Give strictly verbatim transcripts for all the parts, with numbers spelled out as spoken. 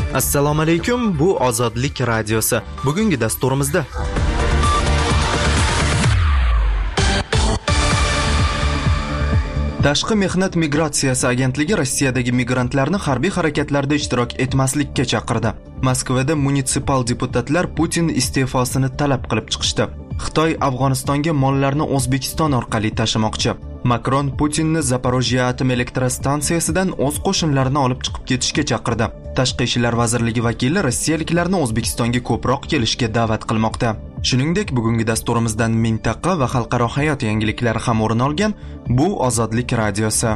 Assalomu alaykum, bu Ozodlik radiosi. Bugungi dasturimizda Tashqi mehnat migratsiyasi agentligi Rossiyadagi migrantlarni harbiy harakatlarda ishtirok etmaslikka chaqirdi. Moskvada munisipal deputatlar Putin iste'fosini talab qilib chiqishdi. Xitoy Afg'onistonga mollarni O'zbekiston orqali tashimoqchi. Makron Putinni Zaporojye atom elektrostansiyasidan o'z qo'shinlarini olib chiqib ketishga chaqirdi. Tashqi ishlar vazirligi vakili rossiyaliklarni O'zbekistonga ko'proq kelishga da'vat qilmoqda. Shuningdek, bugungi dasturimizdan mintaqa va xalqaro hayot yangiliklari ham o'rin olgan. Bu Ozodlik radiosi.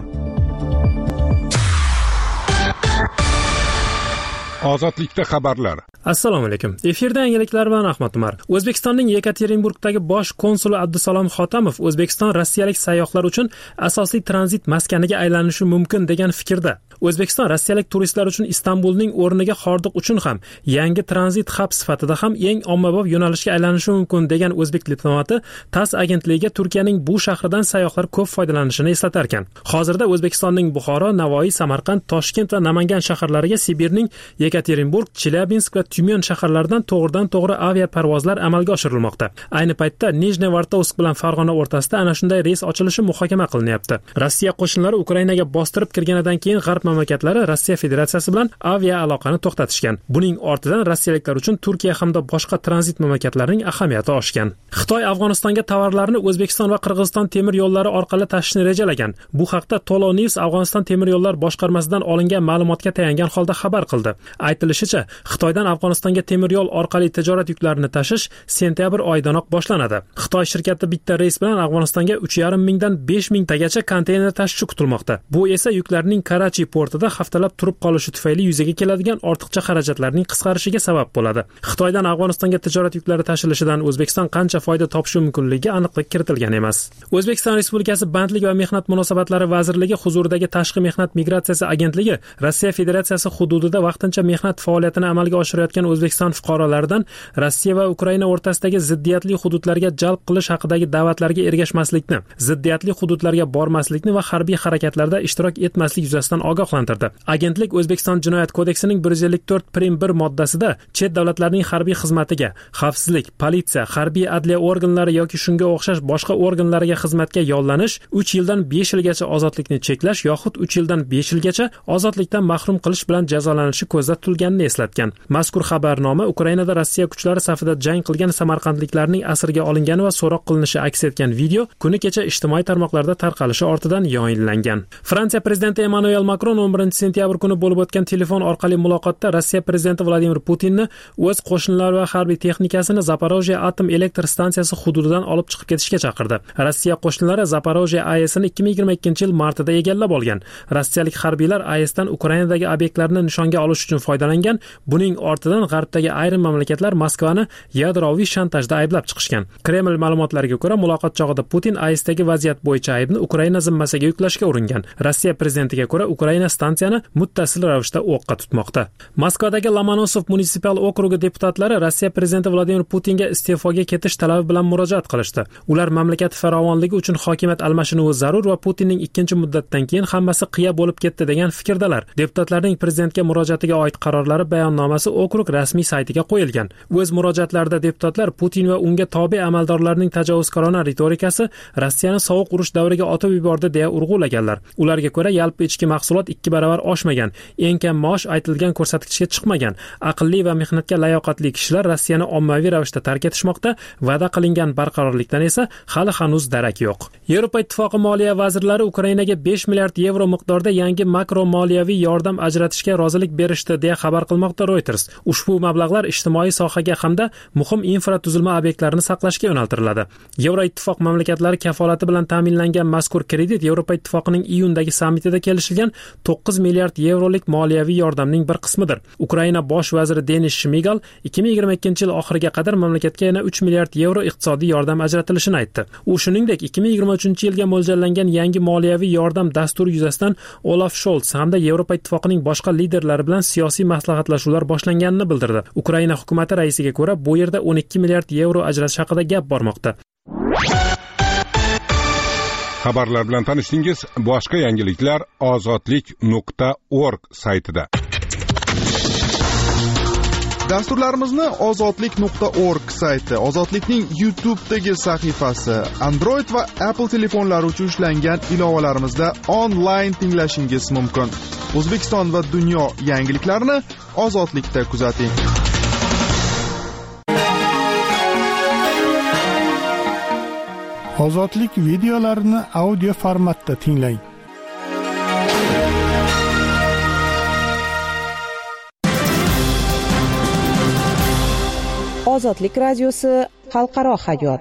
Ozodlikda xabarlar. Assalomu alaykum. Efirda yangiliklar bilan Ahmad Umar. O'zbekistonning Yekaterinburgdagi bosh konsuli Abdusalom Xotamov O'zbekiston rossiyalik sayyohlar uchun asosiy tranzit maskaniga aylanishi mumkin degan fikrda. O'zbekiston rossiyalik turistlar uchun Istanbulning o'rniga Hordiq uchun ham yangi tranzit hab sifatida ham eng ommabop yo'nalishga aylanishi mumkin degan o'zbek diplomati TASS agentligiga Turkiyaning bu shahridan sayyohlar ko'p foydalanishini eslatar ekan. Hozirda O'zbekistonning Buxoro, Navoiy, Samarqand, Toshkent va Namangan shaharlariga Sibirning Yekaterinburg, Chelyabinsk va Tyumen shaharlaridan to'g'ridan-to'g'ri avia parvozlar amalga oshirilmoqda. Ayni paytda Nijnevartovsk bilan Farg'ona o'rtasida ana shunday reys ochilishi muhokama qilinyapti. Rossiya qo'shinlari Ukrainaga bostirib kirganidan keyin G'arb mamlakatlari Rossiya Federatsiyasi bilan avia aloqani to'xtatishgan. Buning ortidan rossiyaliklar uchun Turkiya hamda boshqa tranzit mamlakatlarining ahamiyati oshgan. Xitoy Afg'onistonga tovarlarni O'zbekiston va Qirg'iziston temir yo'llari orqali tashishni rejalagan. Bu haqda Tolo News Afg'oniston temir yo'llar boshqarmasidan olingan ma'lumotga tayangan holda xabar qildi. Aytilishicha, Xitoydan Afg'onistonga temir yo'l orqali tijorat yuklarini tashish sentyabr oyidanoq boshlanadi. Xitoy shirkati bitta reys bilan Afg'onistonga uch yarim mingdan besh mingtagacha konteyner tashishi kutilmoqda. Bu esa yuklarning Karachi portida haftalab turib qolishi tufayli yuzaga keladigan ortiqcha xarajatlarning qisqarishiga sabab bo'ladi. Xitoydan Afg'onistonga tijorat yuklari tashilishidan O'zbekiston qancha foyda topishi mumkinligiga aniqlik kiritilgan emas. O'zbekiston Respublikasi Bandlik va mehnat munosabatlari vazirligi huzuridagi Tashqi mehnat migratsiyasi agentligi Rossiya Federatsiyasi hududida vaqtincha mehnat faoliyatini amalga oshirayotgan O'zbekiston fuqarolaridan Rossiya va Ukraina o'rtasidagi ziddiyatli hududlarga jalb qilish haqidagi da'vatlarga ergashmaslikni, ziddiyatli hududlarga bormaslikni va harbiy harakatlarda ishtirok etmaslik yuzasidan ogohlantirdi. Agentlik O'zbekiston Jinoyat kodeksining bir yuz ellik to'rt prim bir moddasida chet davlatlarning harbiy xizmatiga, xavfsizlik, politsiya, harbiy adliya organlari yoki shunga o'xshash boshqa organlariga xizmatga yollanish uch yildan besh yilgacha ozodlikni cheklash yoxud uch yildan besh yilgacha ozodlikdan mahrum qilish bilan jazolanishi ko'zda tutilganini eslatgan. Mazkur xabarnoma Ukrainada Rossiya kuchlari safida jang qilgan samarqandliklarning asirga olingani va so'roq qilinishi aks etgan video kuni kecha ijtimoiy tarmoqlarda tarqalishi ortidan yoyinlangan. Fransiya prezidenti Emmanuel Makron o'n birinchi sentyabr kuni bo'lib o'tgan telefon orqali muloqotda Rossiya prezidenti Vladimir Putinni o'z qo'shinlari va harbiy texnikasini Zaporojye atom elektr stansiyasi hududidan olib chiqib ketishga chaqirdi. Rossiya qo'shinlari Zaporojye A E S'ni ikki ming yigirma ikkinchi yil martida egallab olgan. Rossiyalik harbiylar A E S'dan Ukrainadagi obyektlarni nishonga olish uchun foydalangan. Buning ortidan G'arbdagi ayrim mamlakatlar Moskvani yadroviy shantajda ayblab chiqishgan. Kreml ma'lumotlariga ko'ra, muloqot chog'ida Putin A E S'dagi vaziyat bo'yicha aybni Ukraina zimmasiga yuklashga uringan. Rossiya prezidentiga ko'ra, Ukraina stansiyani muttasil ravishda o'qqa tutmoqda. Moskvadagi Lomonosov munisipal okrugi deputatlari Rossiya prezidenti Vladimir Putinga iste'foga ketish talabi bilan murojaat qilishdi. Ular mamlakat farovonligi uchun hokimiyat almashinuvi zarur va Putinning ikkinchi muddatdan keyin hammasi qiya bo'lib ketdi degan fikrdalar. Deputatlarning prezidentga murojaatiga oid qarorlari bayonnomasi okrug rasmiy saytiga qo'yilgan. O'z murojaatlarida deputatlar Putin va unga tobe amaldorlarning tajovuzkorona ritorikasi Rossiyani sovuq urush davriga otib yubordi deya urg'ulaganlar. Ularga ko'ra, yalpi ichki mahsulot ikki barobar oshmagan, eng kam maosh aytilgan ko'rsatkichga chiqmagan. Aqlli va mehnatga layoqatli kishilar Rossiyani ommaviy ravishda tark etishmoqda, va'da qilingan barqarorlikdan esa hali hanuz darak yo'q. Yevropa Ittifoqi moliya vazirlari Ukrainaga besh milliard yevro miqdorida yangi makro moliyaviy yordam ajratishga rozilik berishdi deya xabar qilmoqda Reuters. Ushbu mablag'lar ijtimoiy sohaga hamda muhim infratuzilma obyektlarini saqlashga yo'naltiriladi. Yevro Ittifoq mamlakatlari kafolati bilan ta'minlangan mazkur kredit Yevropa Ittifoqining iyundagi sammitida kelishilgan to'qqiz milliard yevrolik moliyaviy yordamning bir qismidir. Ukraina bosh vaziri Denis Shmigal ikki ming yigirma ikkinchi yil oxiriga qadar mamlakatga yana uch milliard yevro iqtisodiy yordam ajratilishini aytdi. U shuningdek ikki ming yigirma uchinchi yilga mo'ljallangan yangi moliyaviy yordam dasturi yuzasidan Olaf Scholz hamda Yevropa Ittifoqining boshqa liderlari bilan siyosiy maslahatlashuvlar boshlanganini bildirdi. Ukraina hukumati raisiga ko'ra, bu yerda o'n ikki milliard yevro ajratish haqida gap bormoqda. Xabarlar bilan tanishdingiz. Boshqa yangiliklar ozodlik nuqta org saytida. Dasturlarimizni ozodlik nuqta org sayti, Ozodlikning YouTube'dagi sahifasi, Android va Apple telefonlari uchun ishlangan ilovalarimizda onlayn tinglashingiz mumkin. O'zbekiston va dunyo yangiliklarini Ozodlikda kuzating. Ozodlik videolarini audio formatda tinglang. Ozodlik radiosi xalqaro hayot.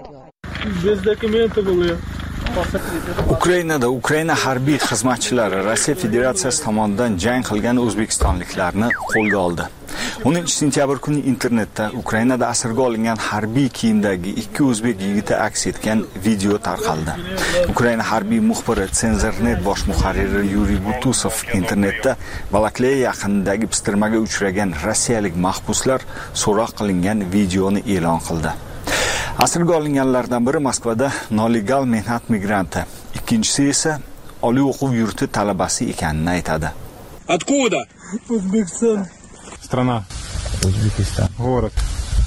Ukrainada Ukraina harbiy xizmatchilari Rossiya Federatsiyasi tomonidan jang qilgan o'zbekistonliklarni qo'lga oldi. o'ninchi sentyabr kuni internetda Ukrainada asirga olingan harbiy kiyimdagi ikki o'zbek yigiti aks etgan video tarqaldi. Ukraina harbiy muxbiri Senzernet bosh muharriri Yuriy Butusov internetda Balakleya yaqinidagi pistirmaga uchragan rossiyalik mahbuslar so'roq qilingan videoni e'lon qildi. Asirga olinganlardan biri Moskvada nolegal mehnat migranti, ikkinchisi esa oliy o'quv yurti talabasi ekanini aytadi. Откуда? O'zbekiston. Strana. O'zbekiston. Город.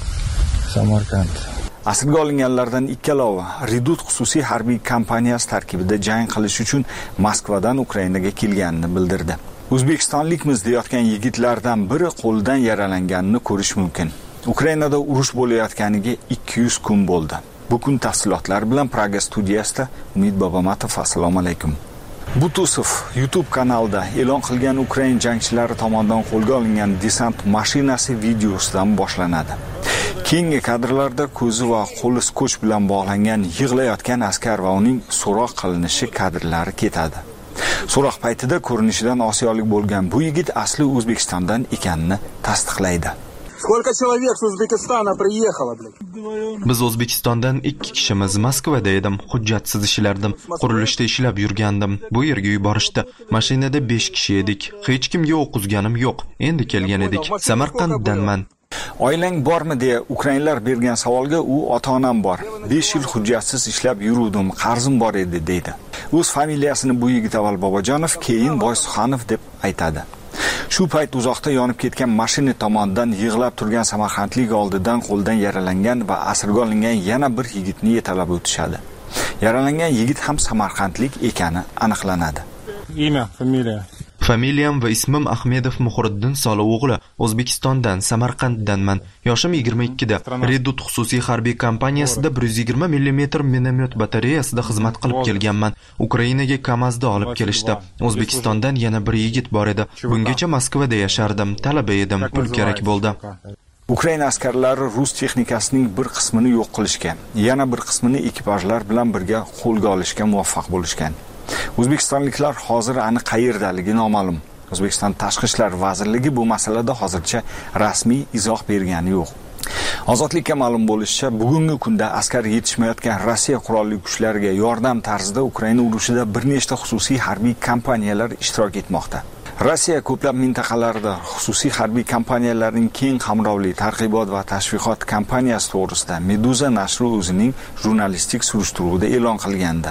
Samarqand. Asirga olinganlardan ikkalovi Redut xususiy harbiy kompaniyasi tarkibida jang qilish uchun Moskvadan Ukrainaga kelganini bildirdi. O'zbekistonlikmiz deyotgan yigitlardan biri qo'lidan yaralanganini ko'rish mumkin. Ukrainada urush bo'layotganiga ikki yuz kun bo'ldi. Bu kun tafsilotlar bilan Praga studiyasida Umid Bobomatov. Assalomu alaykum. Butusov YouTube kanalida e'lon qilgan Ukraina jangchilari tomonidan qo'lga olingan desant mashinasi videosidan boshlanadi. Keyingi kadrlarda ko'zi va qo'li skoch bilan bog'langan yig'layotgan askar va uning so'roq qilinishi kadrlari ketadi. So'roq paytida ko'rinishidan osiyolik bo'lgan bu yigit asli O'zbekistondan ekanini tasdiqlaydi. Сколько человек с Узбекистана приехало, блядь? Biz O'zbekistondan ikki kishimiz Moskvada edim. Hujjatsiz ishlardim. Qurilishda ishlab yurgandim. Bu yerga yuborishdi. Mashinada besh kishi edik. Hech kimga o'qizganim yo'q. Endi kelgan edik. Samarqanddanman. Oilang bormi deya ukrainlar bergan savolga u ota-onam bor. besh yil hujjatsiz ishlab yuruvdim, qarzim bor edi deydi. O'z familiyasini bu yigit avval Bobojonov, keyin Boysuxanov deb aytadi. Shu payt uzoqda yonib ketgan mashina tomonidan yig'lab turgan samarqandlik oldidan qo'ldan yaralangan va asirga olingan yana bir yigitni yetalab o'tishadi. Yaralangan yigit ham samarqandlik ekani aniqlanadi. Imya, familiya. Familiyam va ismim Ahmedov Muhriddin Solov o'g'li. O'zbekistondan, Samarqanddanman. Yoshim yigirma ikkida. Redut xususiy harbiy kompaniyasida bir yuz yigirma millimetr minomyot batareyasida xizmat qilib kelganman. Ukrainaga Kamazda olib kelishdi. O'zbekistondan yana bir yigit bor edi. Bungacha Moskvada yashardim, talaba edim, pul kerak bo'ldi. Ukraina askarlari rus texnikasining bir qismini yo'q qilishga, yana bir qismini ekipajlar bilan birga qo'lga olishga muvaffaq bo'lishgan. O'zbekistonliklar hozir aniq qayerdaligi noma'lum. O'zbekiston Tashqi ishlar vazirligi bu masalada hozircha rasmiy izoh bergani yo'q. Ozodlikka ma'lum bo'lishicha, bugungi kunda askar yetishmayotgan Rossiya qurolli kuchlariga yordam tarzida Ukraina urushida bir nechta xususiy harbiy kompaniyalar ishtirok etmoqda. Rossiya ko'plab mintaqalarda xususiy harbiy kompaniyalarning keng qamrovli targ'ibot va tashviqot kampaniyasi to'g'risida Meduza nashri o'zining jurnalistik surishtiruvida e'lon qilgandi.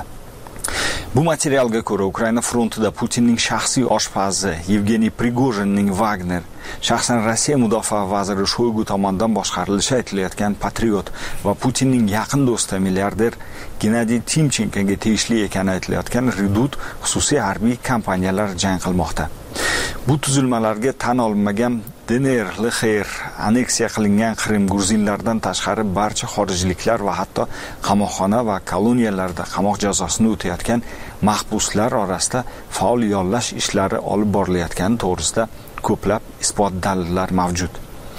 Bu materialga ko'ra Ukraina frontida Putinning shaxsiy oshpazi Yevgeniy Prigojinning Wagner, shaxsan Rossiya mudofaa vaziri Shoygu tomonidan boshqarilishi aytilayotgan Patriot va Putinning yaqin do'sti milliarder Gennadiy Timchenkoga tegishli ekani aytilayotgan Redut xususiy harbiy kompaniyalar jang qilmoqda. Bu tuzilmalarga tan olinmagan D N R, L X R, aneksiya qilingan Qrim gruzinlardan tashqari barcha xorijliklar va hatto qamoqxona va koloniyalarda qamoq jazosini o'tayotgan mahbuslar orasida faol yollash ishlari olib borilayotgani to'g'risida ko'plab isbot dalillar mavjud.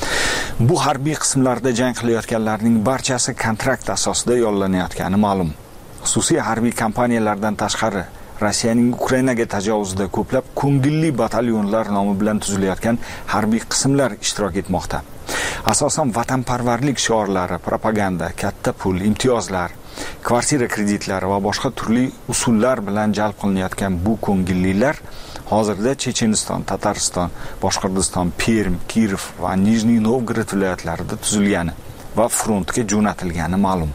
Bu harbiy qismlarda jang qilayotganlarning barchasi kontrakt asosida yollanayotgani ma'lum. Xususiy harbiy kompaniyalardan tashqari Rossiyaning Ukrainaga tajovuzida ko'plab ko'ngilli batalyonlar nomi bilan tuzilayotgan harbiy qismlar ishtirok etmoqda. Asosan vatanparvarlik shiorlari, propaganda, katta pul, imtiyozlar, kvartira kreditlari va boshqa turli usullar bilan jalb qilinayotgan bu ko'ngillilar hozirda Checheniston, Tatariston, Boshqirdiston, Perm, Kiyev va Nijniy Novgorod viloyatlarida tuzilgani va frontga jo'natilgani ma'lum.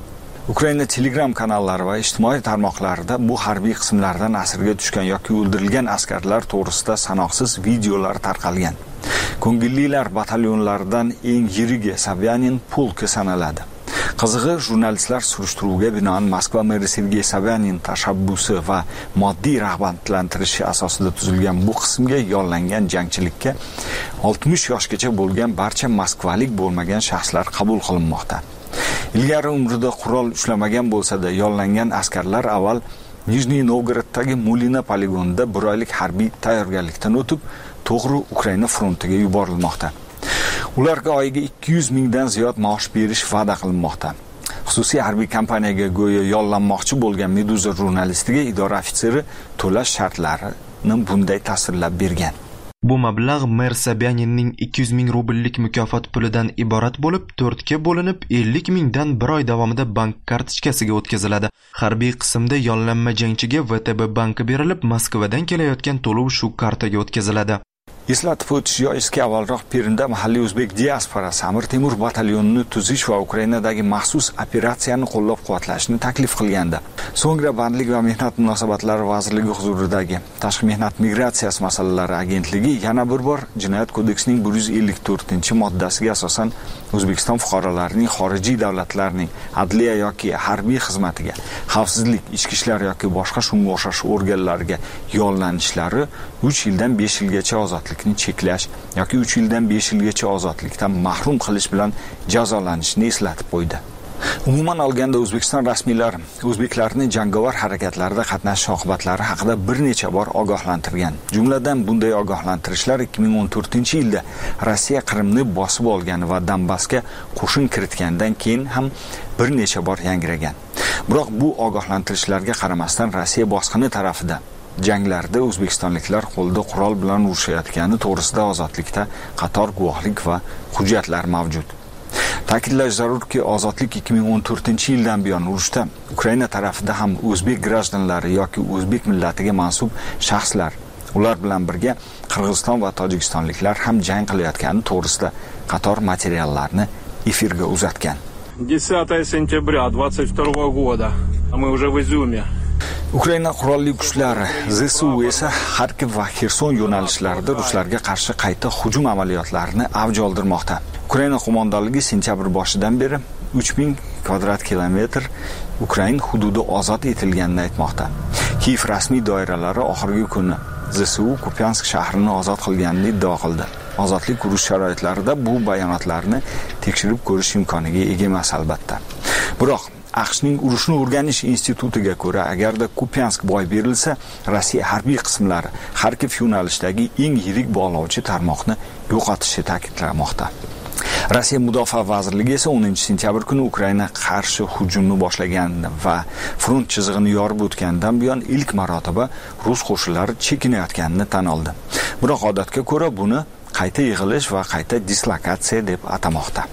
Ukraina Telegram kanallari va ijtimoiy tarmoqlarida bu harbiy qismlardan asirga tushgan yoki o'ldirilgan askarlar to'g'risida sanoqsiz videolar tarqalgan. Ko'ngillilar batalyonlaridan eng yirigi Sobyanin polki sanaladi. Qizig'i, jurnalistlar surishtiruvga binoan Moskva meri Sergey Sobyanin tashabbusi va moddiy rag'batlantirishi asosida tuzilgan bu qismga yollangan jangchilikka oltmish yoshgacha bo'lgan barcha moskvalik bo'lmagan shaxslar qabul qilinmoqda. Ilgari umrida qurol ushlamagan bo'lsa-da, yollangan askarlar avval Nijniy Novgoroddagi Mulina poligonida bir oylik harbiy tayyorgarlikdan o'tib, to'g'ri Ukraina frontiga yuborilmoqda. Ularga oyiga ikki yuz mingdan ziyod maosh berish va'da qilinmoqda. Xususiy harbiy kompaniyaga go'yo yollanmoqchi bo'lgan Meduza jurnalistiga idora ofitseri to'lash shartlarini bunday tasvirlab bergan. Bu mablag' mer Sobyaninning ikki yuz ming rubllik mukofot pulidan iborat bo'lib, to'rtga bo'linib ellik mingdan bir oy davomida bank kartochkasiga o'tkaziladi. Harbiy qismda yollanma jangchiga V T B banki berilib, Moskvadan kelayotgan to'lov shu kartaga o'tkaziladi. Eslatib o'tish joizki, avvalroq Permda mahalliy o'zbek diasporasi Amir Temur batalyonini tuzish va Ukrainadagi maxsus operatsiyani qo'llab-quvvatlashni taklif qilgandi. So'ngra Bandlik va mehnat munosabatlari vazirligi huzuridagi Tashqi mehnat migratsiyasi masalalari agentligi yana bir bor Jinoyat kodeksining bir yuz ellik to'rtinchi moddasiga asosan O'zbekiston fuqarolarining xorijiy davlatlarning adliya yoki harbiy xizmatiga, xavfsizlik, ichki ishlar yoki boshqa shunga o'xshash organlarga yollanishlari uch yildan besh yilgacha ozodlikni cheklash yoki uch yildan besh yilgacha ozodlikdan mahrum qilish bilan jazolanishini eslatib qo'ydi. Umuman olganda O'zbekiston rasmiylari o'zbeklarni jangovar harakatlarda qatnashish oqibatlari haqida bir necha bor ogohlantirgan. Jumladan bunday ogohlantirishlar ikki ming o'n to'rtinchi yilda Rossiya Qrimni bosib olgani va Donbassga qo'shin kiritgandan keyin ham bir necha bor yangragan. Biroq bu ogohlantirishlarga qaramasdan Rossiya bosqini tarafida janglarda o'zbekistonliklar qo'lda qurol bilan urushayotgani to'g'risida ozodlikda qator guvohlik va hujjatlar mavjud. Ta'kidlash zarurki, ozodlik ikki ming o'n to'rtinchi yildan buyon urushda Ukraina tarafida ham o'zbek grajdanlari yoki o'zbek millatiga mansub shaxslar, ular bilan birga Qirg'iziston va tojikistonliklar ham jang qilayotgani to'g'risida qator materiallarni efirga uzatgan. десятое сентября двадцать второго года. Мы уже в Изюме. Ukraina qurolli kuchlari Z S U esa Xarkov va Xerson yo'nalishlarida ruslarga qarshi qayta hujum amaliyotlarini avj oldirmoqda. Ukraina qo'mondonligi sentyabr boshidan beri uch ming kvadrat kilometr Ukraina hududi ozod etilganini aytmoqda. Kiev rasmiy doiralari oxirgi kuni Z S U Kupiansk shahrini ozod qilganini iddao qildi. Ozodlik urush sharoitlarida bu bayonotlarni tekshirib ko'rish imkoniga ega emas albatta. Biroq AQShning urushni o'rganish institutiga ko'ra, agarda Kupiansk boy berilsa, Rossiya harbiy qismlari Xarkov yo'nalishidagi eng yirik bog'lovchi tarmoqni yo'qotishi ta'kidlanmoqda. Rossiya Mudofaa vazirligi esa o'ninchi sentyabr kuni Ukraina qarshi hujumni boshlagan va front chizig'ini yorib o'tgandan buyon ilk marotaba rus qo'shinlari chekinayotganini tan oldi. Biroq odatga ko'ra buni qayta yig'ilish va qayta dislokatsiya deb atamoqda.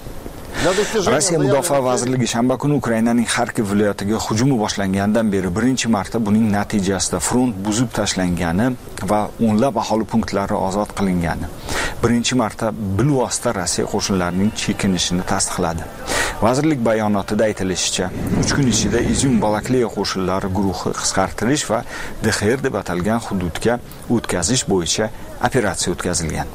Rossiya Mudofaa vazirligi shanba kuni Ukrainaning Xarkov viloyatiga hujumi boshlangandan beri birinchi marta buning natijasida front buzib tashlangani va o'nlab aholi punktlari ozod qilingani, birinchi marta bilvosita Rossiya qo'shinlarining chekinishini tasdiqladi. Vazirlik bayonotida aytilishicha, uch kun ichida Izum Balakliya qo'shinlari guruhi qisqartirish va D X R deb atalgan hududga o'tkazish bo'yicha operatsiya o'tkazilgan.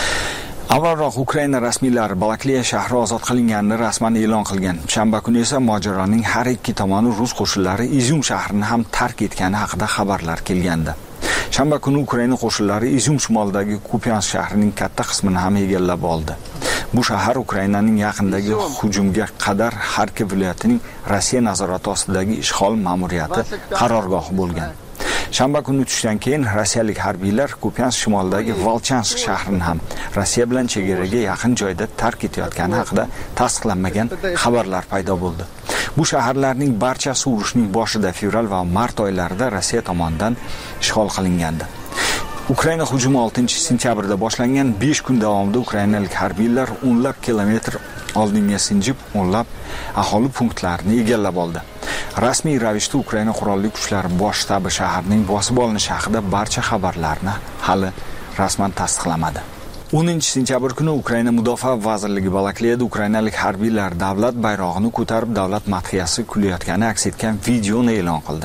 Avvalroq Ukraina rasmiylari Balakliya shahri ozod qilinganini rasman e'lon qilgan. Shanba kuni esa mojaroning har ikki tomoni rus qo'shinlari Izum shahrini ham tark etgani haqida xabarlar kelgandi. Shanba kuni Ukraina qo'shinlari Izum shimolidagi Kupiansk shahrining katta qismini ham egallab oldi. Bu shahar Ukrainaning yaqindagi hujumga qadar Xarkov viloyatining Rossiya nazorati ostidagi ishg'ol ma'muriyati qarorgohi bo'lgan. Shanba kuni tushdan keyin rossiyalik harbiylar Kupiansk shimolidagi Volchansk shahrini ham Rossiya bilan chegaraga yaqin joyda tark etayotgani haqida tasdiqlanmagan xabarlar paydo bo'ldi. Bu shaharlarning barchasi urushning boshida fevral va mart oylarida Rossiya tomonidan ishg'ol qilingandi. Ukraina hujumi oltinchi sentyabrda boshlangan besh kun davomida ukrainalik harbiylar o'nlab kilometr oldinga sinjib, o'nlab aholi punktlarini egallab oldi. Rasmiy ravishda Ukraina qurolli kuchlari bosh shtabi shaharning bosib olinishi haqida barcha xabarlarni hali rasman tasdiqlamadi. o'ninchi sentyabr kuni Ukraina Mudofaa vazirligi Balaklayada ukrainalik harbiylar davlat bayrog'ini ko'tarib davlat madhiyasi kulayotgani aks etgan videoni e'lon qildi.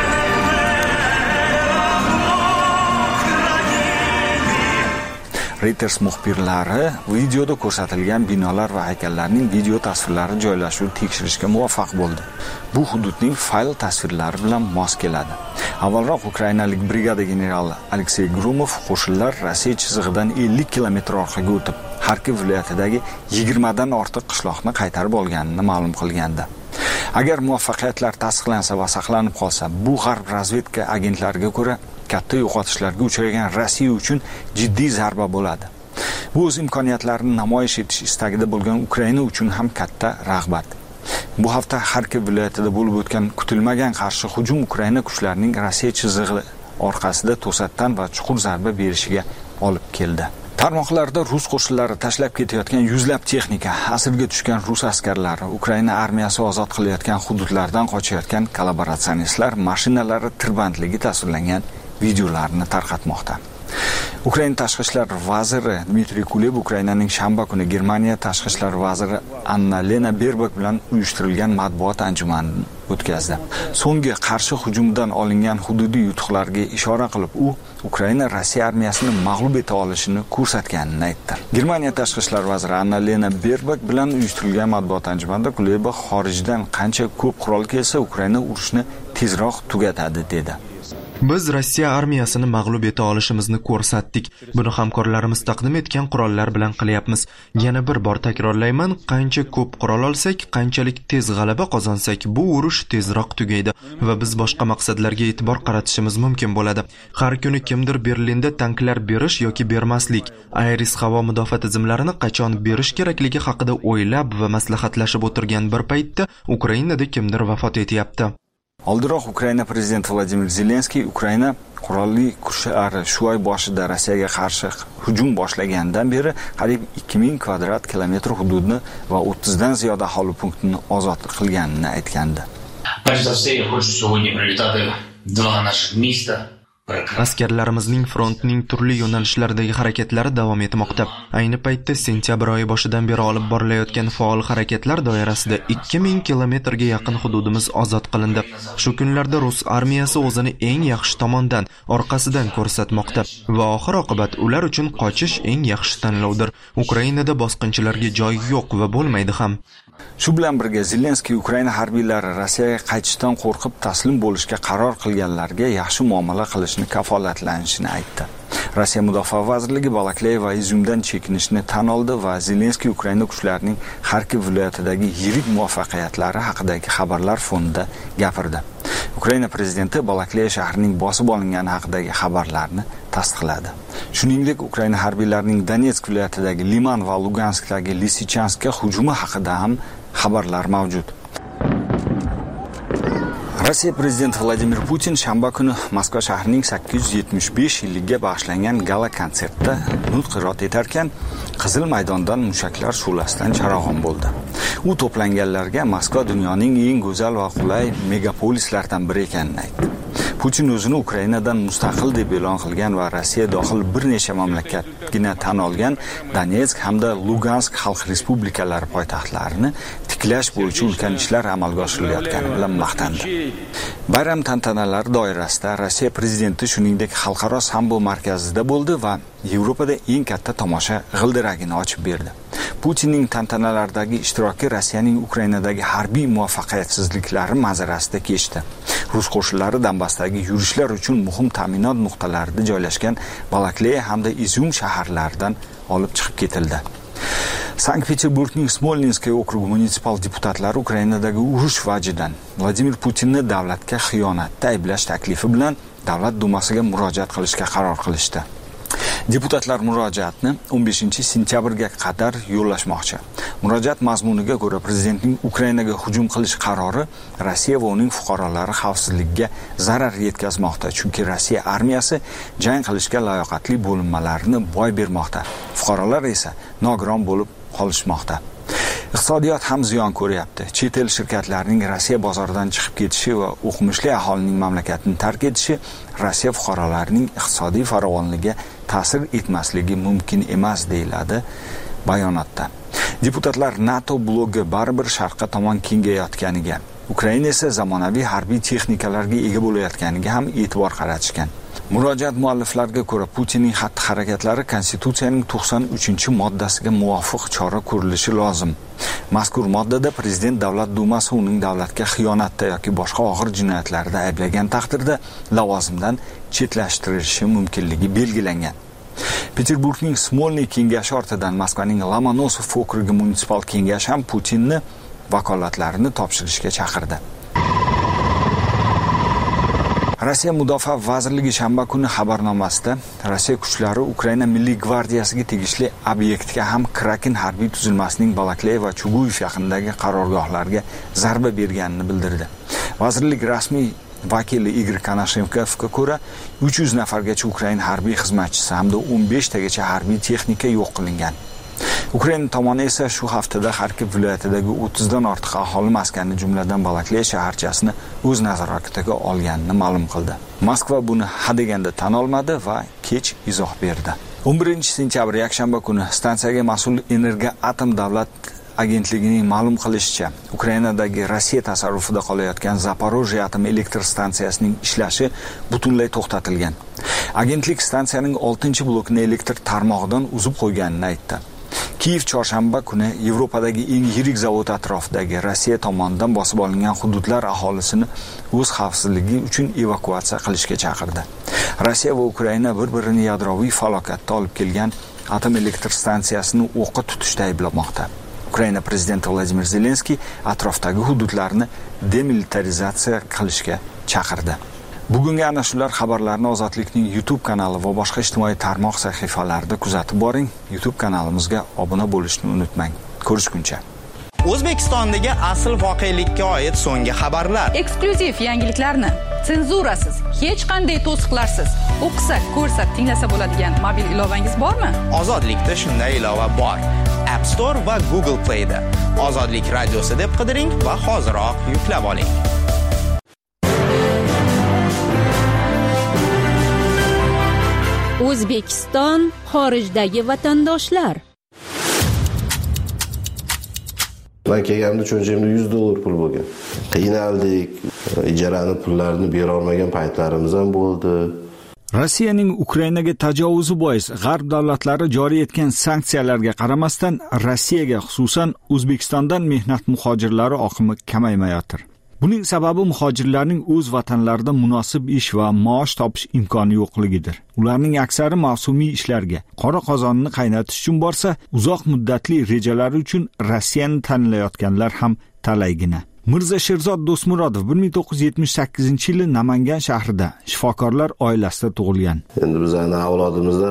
Reuters muxbirlari videoda ko'rsatilgan binolar va haykallarning video tasvirlari joylashuvini tekshirishga muvaffaq bo'ldi. Bu hududning fayl tasvirlari bilan mos keladi. Avvalroq ukrainalik brigada generali Aleksey Grumov qo'shinlar Rossiya chizig'idan ellik kilometr orqaga o'tib, Xarkov viloyatidagi yigirma dan ortiq qishloqni qaytarib olganini ma'lum qilgandi. Agar muvaffaqiyatlar tasdiqlansa va saqlanib qolsa, bu g'arb razvedka agentlariga ko'ra katta yo'qotishlarga uchragan Rossiya uchun jiddiy zarba bo'ladi. Bu o'z imkoniyatlarini namoyish etish istagida bo'lgan Ukraina uchun ham katta rag'bat. Bu hafta Xarkov viloyatida bo'lib o'tgan kutilmagan qarshi hujum Ukraina kuchlarining Rossiya chizig'i orqasida to'satdan va chuqur zarba berishiga olib keldi. Tarmoqlarda rus qo'shinlari tashlab ketayotgan yuzlab texnika, asirga tushgan rus askarlari, Ukraina armiyasi ozod qilayotgan hududlardan qochayotgan kollaboratsionistlar mashinalari tirbandligi tasvirlangan videolarni tarqatmoqda. Ukraina tashqi ishlar vaziri Dmitriy Kuleba Ukrainaning shanba kuni Germaniya tashqi ishlar vaziri Anna-Lena Baerbock bilan uyushtirilgan matbuot anjumanini o'tkazdi. So'nggi qarshi hujumdan olingan hududiy yutuqlarga ishora qilib, u Ukraina Rossiya armiyasini mag'lub eta olishini ko'rsatganini aytdi. Germaniya tashqi ishlar vaziri Anna-Lena Baerbock bilan uyushtirilgan matbuot anjumanida Kuleba xorijdan qancha ko'p qurol kelsa, Ukraina urushni tezroq tugatadi dedi. Biz Rossiya armiyasini mag'lub eta olishimizni ko'rsatdik. Buni hamkorlarimiz taqdim etgan qurollar bilan qilyapmiz. Yana bir bor takrorlayman, qancha ko'p qurol olsak, qanchalik tez g'alaba qozonsak, bu urush tezroq tugaydi va biz boshqa maqsadlarga e'tibor qaratishimiz mumkin bo'ladi. Har kuni kimdir Berlinda tanklar berish yoki bermaslik, Iris havo mudofaa tizimlarini qachon berish kerakligi haqida o'ylab va maslahatlashib o'tirgan bir paytda Ukrainada kimdir vafot etyapti. Oldinroq Ukraina prezidenti Vladimir Zelenskiy Ukraina qurolli kuchlari shu oy boshida Rossiyaga qarshi hujum boshlagandan beri qariyb ikki ming kvadrat kilometr hududni va o'ttiz dan ziyod aholi punktini ozod qilganini aytgandi. Askarlarimizning frontning turli yo'nalishlaridagi harakatlari davom etmoqda. Ayni paytda sentyabr oyi boshidan beri olib borilayotgan faol harakatlar doirasida ikki ming kilometrga yaqin hududimiz ozod qilindi. Shu kunlarda rus armiyasi o'zini eng yaxshi tomondan, orqasidan ko'rsatmoqda va oxir oqibat ular uchun qochish eng yaxshi tanlovdir. Ukrainada bosqinchilarga joy yo'q va bo'lmaydi ham. Shu bilan birga Zelenskiy Ukraina harbiylari Rossiyaga qaytishdan qo'rqib taslim bo'lishga qaror qilganlarga yaxshi muomala qilishni kafolatlanishini aytdi. Rossiya Mudofaa vazirligi Balakley va Izumdan chekinishni tan oldi va Zelenskiy Ukraina kuchlarining Xarkov viloyatidagi yirik muvaffaqiyatlari haqidagi xabarlar fonida gapirdi. Ukraina prezidenti Balakley shahrining bosib olingani haqidagi xabarlarni tasdiqladi. Shuningdek, Ukraina harbiylarining Donetsk viloyatidagi Liman va Luganskdagi Lisichanskka hujumi haqida ham xabarlar mavjud. Rossiya prezidenti Vladimir Putin shanba kuni Moskva shahrining sakkiz yuz yetmish besh yilligiga bag'ishlangan gala konsertda nutq rad etarkan, Qizil maydondan mushaklar shu'lasidan charog'on bo'ldi. U to'planganlarga Moskva dunyoning eng go'zal va qulay megapolislardan biri ekanini aytdi. Putin o'zini Ukrainadan mustaqil deb e'lon qilgan va Rossiya dohil bir necha mamlakatgina tan olgan Donetsk hamda Lugansk xalq respublikalari poytaxtlarini tiklash bo'yicha ulkan ishlar amalga oshirilayotgani bilan maqtandi. Bayram tantanalari doirasida Rossiya prezidenti shuningdek xalqaro sambo markazida bo'ldi va Yevropada eng katta tomosha g'ildiragini ochib berdi. Putinning tantanalardagi ishtiroki Rossiyaning Ukrainadagi harbiy muvaffaqiyatsizliklari manzarasida kechdi. Rus qo'shinlari Donbassdagi yurishlar uchun muhim ta'minot nuqtalarida joylashgan Balakley hamda Izum shaharlaridan olib chiqib ketildi. Sankt-Peterburgning Smolninskiy okrugi munisipal deputatlari Ukrainadagi urush vajidan Vladimir Putinni davlatga xiyonatda ayblash taklifi bilan Davlat dumasiga murojaat qilishga qaror qilishdi. Deputatlar murojaatni o'n beshinchi sentyabrga qadar yo'llashmoqchi. Murojaat mazmuniga ko'ra prezidentning Ukrainaga hujum qilish qarori Rossiya va uning fuqarolari xavfsizligiga zarar yetkazmoqda, chunki Rossiya armiyasi jang qilishga layoqatli bo'linmalarini boy bermoqda. Fuqarolar esa nogiron bo'lib qolishmoqda. Iqtisodiyot ham ziyon ko'ryapti. Chet el shirkatlarining Rossiya bozoridan chiqib ketishi va o'qimishli aholining mamlakatni tark etishi Rossiya fuqarolarining iqtisodiy farovonligiga ta'sir etmasligi mumkin emas deyiladi bayonotda. Deputatlar NATO blogi baribir sharqqa tomon kengayotganiga, Ukraina esa zamonaviy harbiy texnikalarga ega bo'layotganiga ham e'tibor qaratishgan. Murojaat mualliflariga ko'ra, Putinning xatti-harakatlari Konstitutsiyaning to'qson uchinchi moddasiga muvofiq chora ko'rilishi lozim. Mazkur moddada Prezident Davlat dumasi uning davlatga xiyonatda yoki boshqa og'ir jinoyatlarda ayblagan taqdirda lavozimdan chetlashtirilishi mumkinligi belgilangan. Peterburgning Smolniy kengashi ortidan Moskvaning Lomonosov okrugi munisipal kengashi ham Putinni vakolatlarini topshirishga chaqirdi. Rossiya Mudofaa vazirligi shanba kuni xabarnomasida Rossiya kuchlari Ukraina Milliy gvardiyasiga tegishli obyektga ham Kraken harbiy tuzilmasining Balakley va Chuguyev yaqinidagi qarorgohlarga zarba berganini bildirdi. Vazirlik rasmiy vakili Igor Konashenkovga ko'ra, uch yuz nafargacha Ukraina harbiy xizmatchisi hamda o'n besh tagacha harbiy texnika yo'q qilingan. Ukraina tomoni esa shu haftada Xarkov viloyatidagi o'ttiz dan ortiq aholi maskanini, jumladan Balakley shaharchasini o'z nazoratiga olganini ma'lum qildi. Moskva buni hadeganda tan olmadi va kech izoh berdi. o'n birinchi sentyabr yakshanba kuni stansiyaga mas'ul Energiya atom davlat agentligining ma'lum qilishicha, Ukrainadagi Rossiya tasarrufida qolayotgan Zaporojye atom elektr stansiyasining ishlashi butunlay to'xtatilgan. Agentlik stansiyaning oltinchi blokini elektr tarmog'idan uzib qo'yganini aytdi. Kiyev chorshanba kuni Yevropadagi eng yirik zavod atrofidagi Rossiya tomonidan bosib olingan hududlar aholisini o'z xavfsizligi uchun evakuatsiya qilishga chaqirdi. Rossiya va Ukraina bir-birini yadroviy falokatga olib kelgan atom elektr stansiyasini o'qqa tutishda ayblamoqda. Ukraina prezidenti Vladimir Zelenskiy atrofdagi hududlarni demilitarizatsiya qilishga chaqirdi. Bugungi ana shular xabarlarni Ozodlikning YouTube kanali va boshqa ijtimoiy tarmoq sahifalarida kuzatib boring. YouTube kanalimizga obuna bo'lishni unutmang. Ko'rishguncha. O'zbekistondagi asl voqelikka oid so'nggi xabarlar, eksklyuziv yangiliklarni senzurasiz, hech qanday to'siqlarsiz o'qisa, ko'rsa, tinglasa bo'ladigan mobil ilovangiz bormi? Ozodlikda shunday ilova bor. App Store va Google Play da Ozodlik radiosi deb qidiring va hoziroq yuklab oling. O'zbekiston xorijdagi vatandoshlar. Men kelganimda cho'nchimda yuz dollar pul bo'lgan. Qiynaldik, ijarani pullarini bera olmagan paytlarimiz ham bo'ldi. Rossiyaning Ukrainaga tajovuzi bois G'arb davlatlari joriy etgan sanksiyalarga qaramasdan Rossiyaga, xususan O'zbekistondan mehnat muhojirlari oqimi kamaymayotir. Buning sababi muhojirlarning o'z vatanlarida munosib ish va maosh topish imkoni yo'qligidir. Ularning aksari mavsumiy ishlarga, qora qozonni qaynatish uchun borsa, uzoq muddatli rejalari uchun Rossiyani tanlayotganlar ham talaygina. Mirza Sherzod Do'smurodov bir ming to'qqiz yuz yetmish sakkizinchi yili Namangan shahrida shifokorlar oilasida tug'ilgan. Endi bizning avlodimizda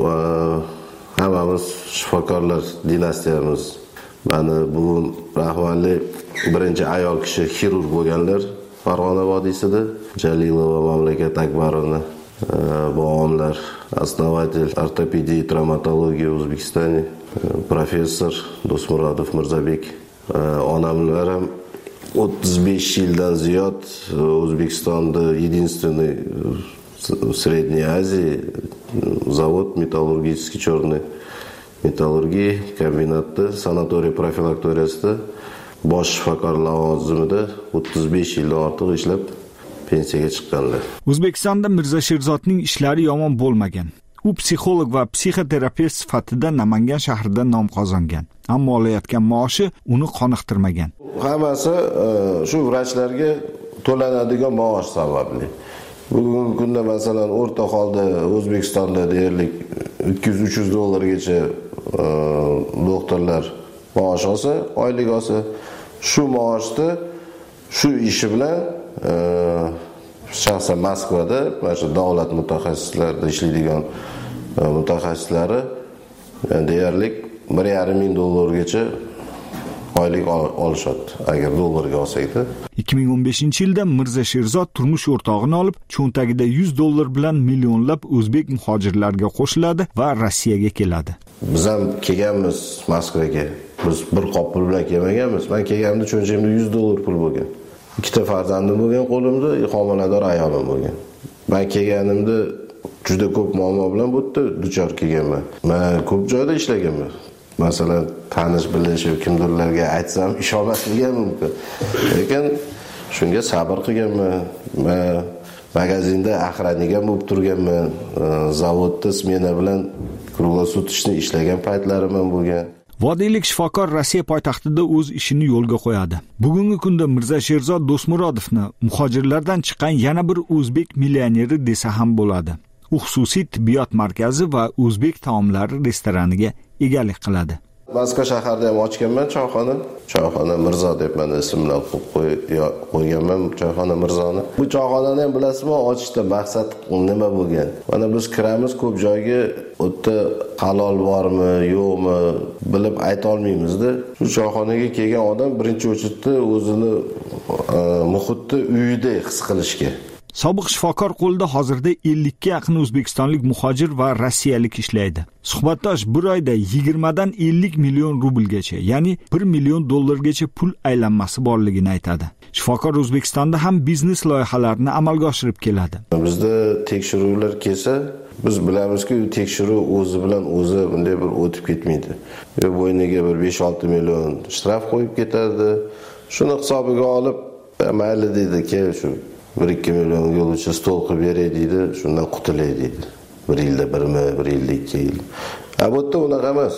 hammamiz shifokorlar dinastiyamiz. Mana bu rahmatli birinchi ayol kishi xirurg bo'lganlar Farg'ona vodiysida, Jalilova mamlakat akbarini bog'omlar, основатель ортопедии и травматологии O'zbekistonda, professor Do'smurodov Mirzabek. Onamlar ham o'ttiz besh yildan ziyod O'zbekistonda единственный в Средней Азии завод металлургический черный metallurgiya kombinatida sanatoriy profilaktoriyasida bosh shifokor lavozimida o'ttiz besh yildan ortiq ishlab pensiyaga chiqqanlar. O'zbekistonda Mirza Sherzodning ishlari yomon bo'lmagan. U psixolog va psixoterapevt sifatida Namangan shahrida nom qozongan. Ammo olayotgan maoshi uni qoniqtirmagan. Hammasi shu vrachlarga to'lanadigan maosh sababli. Bugungi kunda masalan o'rta holda O'zbekistonda deyarli ikki yuz uch yuz dollargacha doktorlar maosh olsa, oylik olsa, shu maoshda shu ishi bilan shaxsan Moskvada mana shu davlat mutaxassislarida ishlaydigan mutaxassislari deyarli bir yarim ming dollargacha oylik olishadi, agar dollarga olsak-da. ikki ming o'n beshinchi yilda Mirza Sherzod turmush o'rtog'ini olib, cho'ntagida yuz dollar bilan millionlab o'zbek muhojirlarga qo'shiladi va Rossiyaga keladi. Biz ham kelganmiz Moskvaga. Biz bir qop pul bilan kelmaganmiz. Men kelganimda cho'nchimda yuz dollar pul bo'lgan. Ikkita farzandim bo'lgan qo'limda, homilador ayolim bo'lgan. Men kelganimda juda ko'p muammo bilan bu yerda duchor kelganman. Men ko'p joyda ishlaganman. Masalan, tanish bilish yoki kimdirlarga aytsam ishonmasligi mumkin. Lekin shunga sabr qilganman. Men magazinda охранникам bo'lib turganman. Zavodda smena bilan kruglosutishni ishlagan paytlarim ham bo'lgan. Vodiylik shifokor Rossiya poytaxtida o'z ishini yo'lga qo'yadi. Bugungi kunda Mirza Sherzod Do'smurodovni muhojirlardan chiqqan yana bir o'zbek millioneri desa ham bo'ladi. U xususiy tibbiyot markazi va o'zbek taomlari restoraniga egalik qiladi. Moskva shaharida ham ochganman choyxona. Choyxona Mirzo deb men ism bilan qo'yganman choyxona Mirzoni. Bu choyxonani ham bilasizmi, ochishda maqsad nima bo'lgan? Mana biz kiramiz ko'p joyga, o'tda halol bormi, yo'qmi bilib ayta olmaymiz-da. Shu choyxonaga kelgan odam birinchi o'chitda o'zini muhitda uyidek his qilishga. Sobiq shifokor qo'lida hozirda ellik ga yaqin o'zbekistonlik muhojir va rossiyalik ishlaydi. Suhbatdosh bir oyda yigirma dan ellik million rublgacha, ya'ni bir million dollargacha pul aylanmasi borligini aytadi. Shifokor O'zbekistonda ham biznes loyihalarini amalga oshirib keladi. Bizda tekshiruvlar kelsa, biz bilamizki, tekshiruv o'zi bilan o'zi bunday bir o'tib ketmaydi. Bo'yniga bir besh olti million shtraf qo'yib ketadi. Shuni hisobiga olib, mayli deydi ki, shu bir ikki million yo'lovchi stol qilib beray deydi, shundan qutulay deydi. Bir yilda birmi, bir yilda ikki yil. Ha, bu yerda unaqa emas.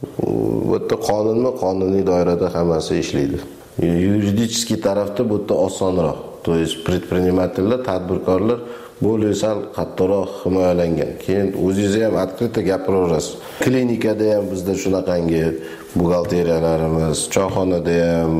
Bu yerda qonunmi, qonuniy doirada hammasi ishlaydi. Yuridiskiy tarafda bu yerda osonroq. To есть предпринимательlar, tadbirkorlar bu sal qattiqroq himoyalangan. Keyin o'zingiz ham открыто gapiraverasiz. Klinikada ham bizda shunaqangi buxgalteriyalarimiz, choyxonada ham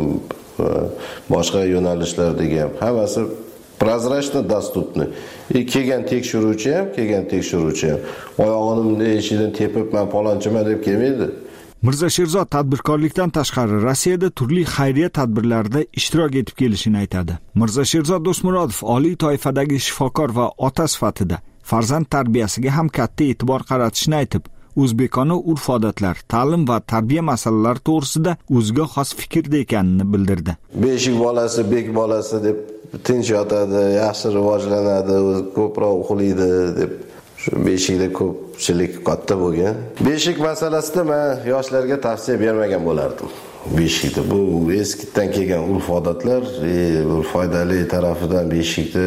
boshqa yo'nalishlardagi ham hammasi prozrachno dostupni. E kelgan tekshiruvchi ham, kelgan tekshiruvchi ham oyog'ini eshigidan tepib, men palonchiman deb kelmaydi. Mirza Sherzod tadbirkorlikdan tashqari Rossiyada turli xayriya tadbirlarida ishtirok etib kelishini aytadi. Mirza Sherzod Do'smurodov oliy toifadagi shifokor va ota sifatida farzand tarbiyasiga ham katta e'tibor qaratishini aytib, o'zbekona urf-odatlar, ta'lim va tarbiya masalalari to'g'risida o'ziga xos fikrda ekanini bildirdi. Beshik bolasi, bek bolasi deb tinch yotadi, yaxshi rivojlanadi, ko'proq uxlaydi deb shu beshikda ko'pchilik katta bo'lgan. Beshik masalasida men yoshlarga tavsiya bermagan bo'lardim. Beshikda bu eskidan kelgan urf-odatlar, bir foydali tarafidan beshikda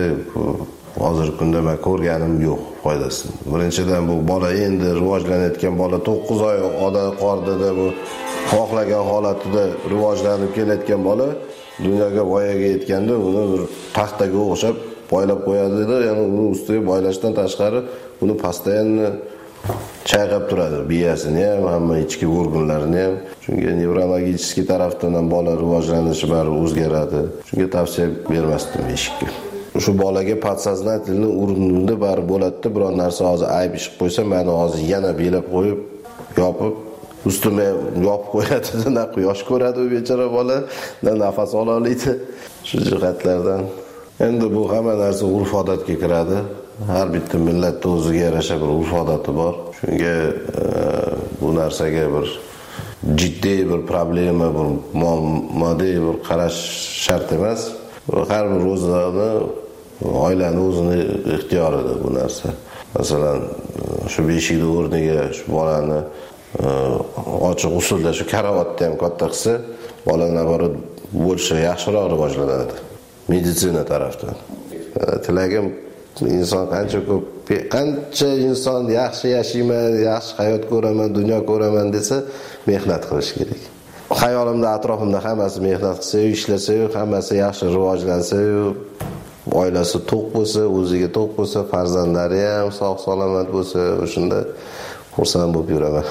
hozirgi kunda men ko'rganim yo'q foydasini. Birinchidan bu bola endi rivojlanayotgan bola to'qqiz oy oda qordida bu xohlagan holatida rivojlanib kelayotgan bola dunyoga voyaga yetganda uni bir taxtaga o'xshab boylab qo'yadi-da, ya'ni uni ustiga boylashdan tashqari uni postoyanno chayqab turadi, biyasini ham, hamma ichki organlarini ham. Chunki nevrologiskiy tarafdan ham bola rivojlanishi bari o'zgaradi. Shunga tavsiya bermasdim beshikka. Shu bolaga podsoznательni o'rnida bari bo'ladi-da, biror narsa hozir ayb ishib qo'ysa, meni hozir yana belab qo'yib, yopib, ustimga yopib qo'yadi-da, na quyosh ko'radi u bechora bola, na nafas ola oladi. Shu jihatlardan endi bu hamma narsa urf-odatga kiradi. Har bitta millatda o'ziga yarasha bir urf-odati bor. Shunga e, bu narsaga bir jiddiy bir problema, bir moddiy bir qarash shart emas. Har bir o'zini, oilani o'zini ixtiyorida bu narsa. Masalan, shu beshikda o'rniga shu bolani e, ochiq usulda shu karavotda ham katta qilsa, bola naborot bo'lsa yaxshiroq rivojlanadi. Meditsina tarafdan. Tilagim inson qancha ko'p, qancha inson yaxshi yashayman, yaxshi hayot ko'raman, dunyo ko'raman desa, mehnat qilish kerak. Xayolimda, atrofimda hammasi mehnat qilsa, ishlasa, hammasi yaxshi rivojlansa, oilasi to'q bo'lsa, o'ziga to'q bo'lsa, farzandlari ham sog' salomat bo'lsa, o'shunda xursand bo'lib yuraman.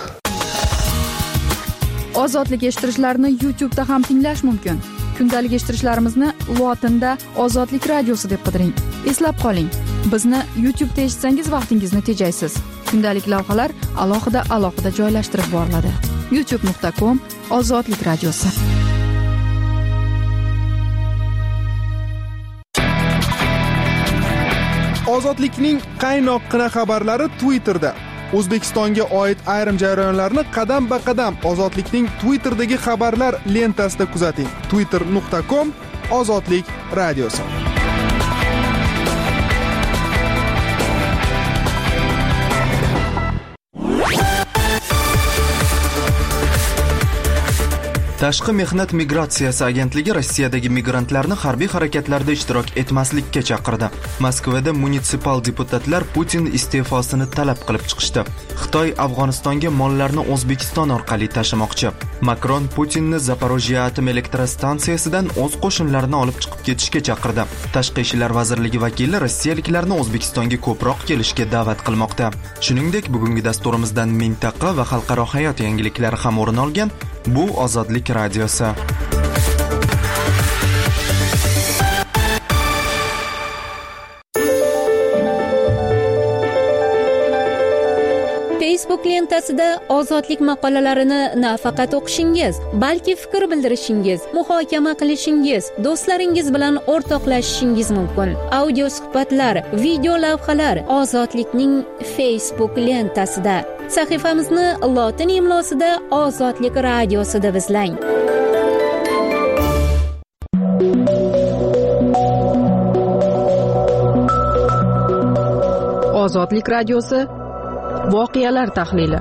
Ozodlik eshittirishlarni YouTube da ham tinglash mumkin. Kundalik eshittirishlarimizni lotinda Ozodlik radiosi deb qidiring. Eslab qoling, bizni YouTube da eshitsangiz vaqtingizni tejaysiz. Kundalik lavhalar alohida alohida joylashtirib boriladi. youtube nuqta com Ozodlik radiosi. Ozodlikning qaynoqqina xabarlari Twitterda. O'zbekistonga oid ayrim jarayonlarni qadam-ba-qadam Ozodlikning Twitter'dagi xabarlar lentasida kuzating. twitter nuqta com Ozodlik radiosi. Tashqi mehnat migratsiyasi agentligi Rossiyadagi migrantlarni harbiy harakatlarda ishtirok etmaslikka chaqirdi. Moskvada munitsipal deputatlar Putin iste'fosini talab qilib chiqishdi. Xitoy Afg'onistonga mollarni O'zbekiston orqali tashimoqchi. Makron Putinni Zaporojye atom elektrostansiyasidan o'z qo'shinlarini olib chiqib ketishga chaqirdi. Tashqi ishlar vazirligi vakili rossiyaliklarni O'zbekistonga ko'proq kelishga da'vat qilmoqda. Shuningdek, bugungi dasturimizdan mintaqa va xalqaro hayot yangiliklari ham o'rin olgan. Bu Ozodlik radiosi. Facebook lentasida ozodlik maqolalarini nafaqat o'qishingiz, balki fikr bildirishingiz, muhokama qilishingiz, do'stlaringiz bilan o'rtoqlashishingiz mumkin. Audio suhbatlar, video lavhalar Ozodlikning Facebook lentasida. Sahifamizni lotin imlosida Ozodlik radiosi deb izlang. Ozodlik radiosi voqealar tahlili.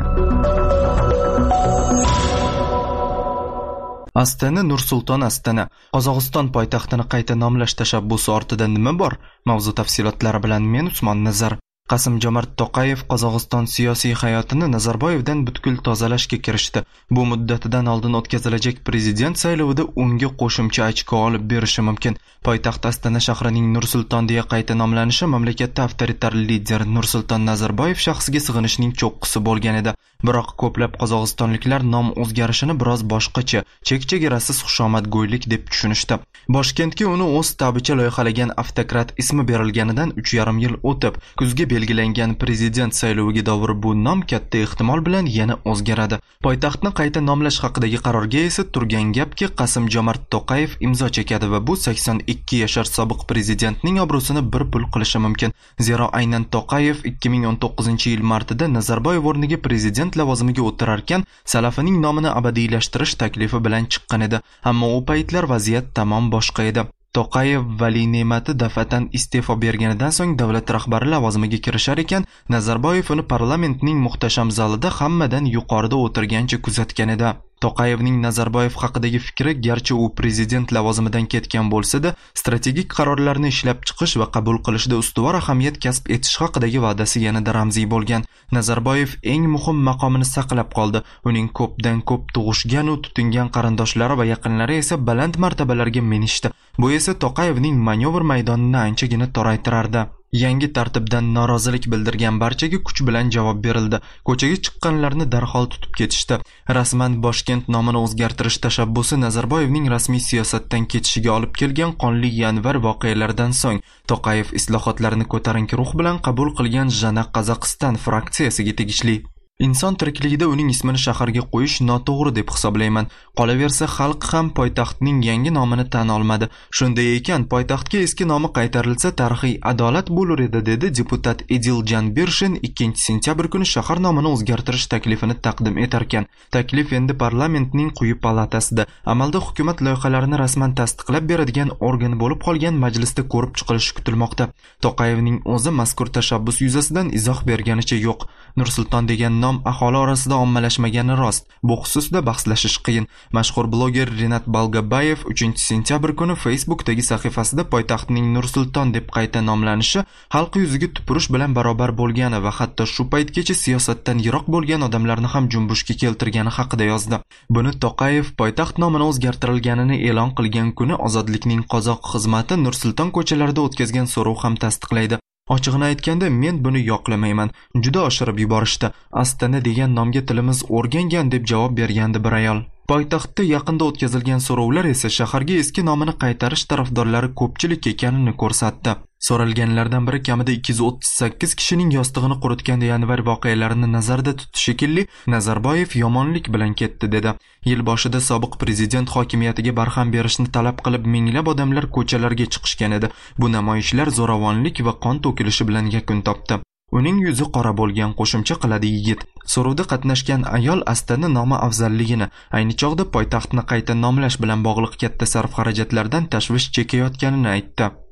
Astana Nur-Sulton Astana. Qozog'iston poytaxtini qayta nomlash tashabbusi ortida nima bor? Mavzu tafsilotlari bilan men Usmon Nazar. Qasim-Jomart To'qayev Qozog'iston siyosiy hayotini Nazarboyevdan butkul tozalashga kirishdi. Bu muddatidan oldin o'tkazilajak prezident saylovida unga qo'shimcha ochko olib berishi mumkin. Poytaxt Astana shahrining Nur-Sulton deya qayta nomlanishi mamlakatda avtoritar lider Nursulton Nazarboyev shaxsiga sig'inishning cho'qqisi bo'lgan edi. Biroq ko'plab qozog'istonliklar nom o'zgarishini biroz boshqacha, chek-chegarasiz xushomadgo'ylik deb tushunishdi. Boshkentga uni o'z tabicha loyihalagan avtokrat ismi berilganidan uch yarim yil o'tib, kuzga belgilangan prezident sayloviga davr bu nom katta ehtimol bilan yana o'zgaradi. Poytaxtni qayta nomlash haqidagi qarorga esa turgan gapki Qasim-Jomart To'qayev imzo chekadi va bu sakson ikki yashar sobiq prezidentning obro'sini bir pul qilishi mumkin. Zero aynan To'qayev ikki ming o'n to'qqizinchi yil martida Nazarboyev o'rniga prezident lavozimiga o'tirarkan Salafining nomini abadiylashtirish taklifi bilan chiqqan edi. Ammo u paytlar vaziyat tamom boshqa edi. To'qayev Vali Ne'mati dafatan iste'fo berganidan so'ng davlat rahbari lavozimiga kirishar ekan, Nazarboyev uni parlamentning muhtasham zalida hammadan yuqorida o'tirgancha kuzatgan edi. To'qayevning Nazarboyev haqidagi fikri garchi u prezident lavozimidan ketgan bo'lsa-da, strategik qarorlarni ishlab chiqish va qabul qilishda ustuvor ahamiyat kasb etish haqidagi va'dasi yanada ramziy bo'lgan. Nazarboyev eng muhim maqomini saqlab qoldi. Uning ko'pdan ko'p tug'ishgan va tutingan qarindoshlari va yaqinlari esa baland martabalarga minishdi. Bu esa To'qayevning manevr maydonini anchagina toraytirardi. Yangi tartibdan norozilik bildirgan barchaga kuch bilan javob berildi. Ko'chaga chiqqanlarni darhol tutib ketishdi. Rasman Boshkent nomini o'zgartirish tashabbusi Nazarboyevning rasmiy siyosatdan ketishiga olib kelgan qonli yanvar voqealaridan so'ng To'qayev islohotlarni ko'tarinki ruh bilan qabul qilgan Jana Qozog'iston fraksiyasiga tegishli. Inson tirikligida uning ismini shaharga qo'yish noto'g'ri deb hisoblayman. Qolaversa, xalq ham poytaxtning yangi nomini tan olmadi. Shunday ekan, poytaxtga eski nomi qaytarilsa tarixiy adolat bo'lar edi, dedi deputat Ediljan Birshin ikkinchi sentyabr kuni shahar nomini o'zgartirish taklifini taqdim etarkan. Taklif endi parlamentning quyi palatasida, amalda hukumat loyihalarini rasman tasdiqlab beradigan organ bo'lib qolgan majlisda ko'rib chiqilishi kutilmoqda. To'qayevning o'zi mazkur tashabbus yuzasidan izoh berganicha yo'q. Nursulton degan nom aholi orasida ommalashmagani rost. Bu xususda bahslashish qiyin. Mashhur bloger Renat Balgabayev uchinchi sentyabr kuni Facebookdagi sahifasida poytaxtning Nursulton deb qayta nomlanishi xalq yuziga tupurish bilan barobar bo'lgani va hatto shu paytgacha siyosatdan yiroq bo'lgan odamlarni ham junbushga keltirgani haqida yozdi. Buni To'qayev poytaxt nomini o'zgartirilganini e'lon qilgan kuni Ozodlikning qozoq xizmati Nursulton ko'chalarida o'tkazgan so'rov ham tasdiqlaydi. Ochig'ini aytganda men buni yoqlamayman. Juda oshirib yuborishdi. Astana degan nomga tilimiz o'rgangan deb javob bergandi bir ayol. Poytaxtda yaqinda o'tkazilgan so'rovlar esa shaharga eski nomini qaytarish tarafdorlari ko'pchilik ekanini ko'rsatdi. So'ralganlardan biri kamida ikki yuz o'ttiz sakkiz kishining yostig'ini quritgan yanvar voqealarini nazarda tutish shekilli Nazarboyev yomonlik bilan ketdi dedi. Yil boshida sobiq prezident hokimiyatiga barham berishni talab qilib minglab odamlar ko'chalarga chiqishgan edi. Bu namoyishlar zo'ravonlik va qon to'kilishi bilan yakun topdi. Uning yuzi qora bo'lgan qo'shimcha qiladi yigit. So'rovda qatnashgan ayol Astana nomi afzalligini, ayni chog'da poytaxtni qayta nomlash bilan bog'liq katta sarf xarajatlardan tashvish chekayotganini aytdi.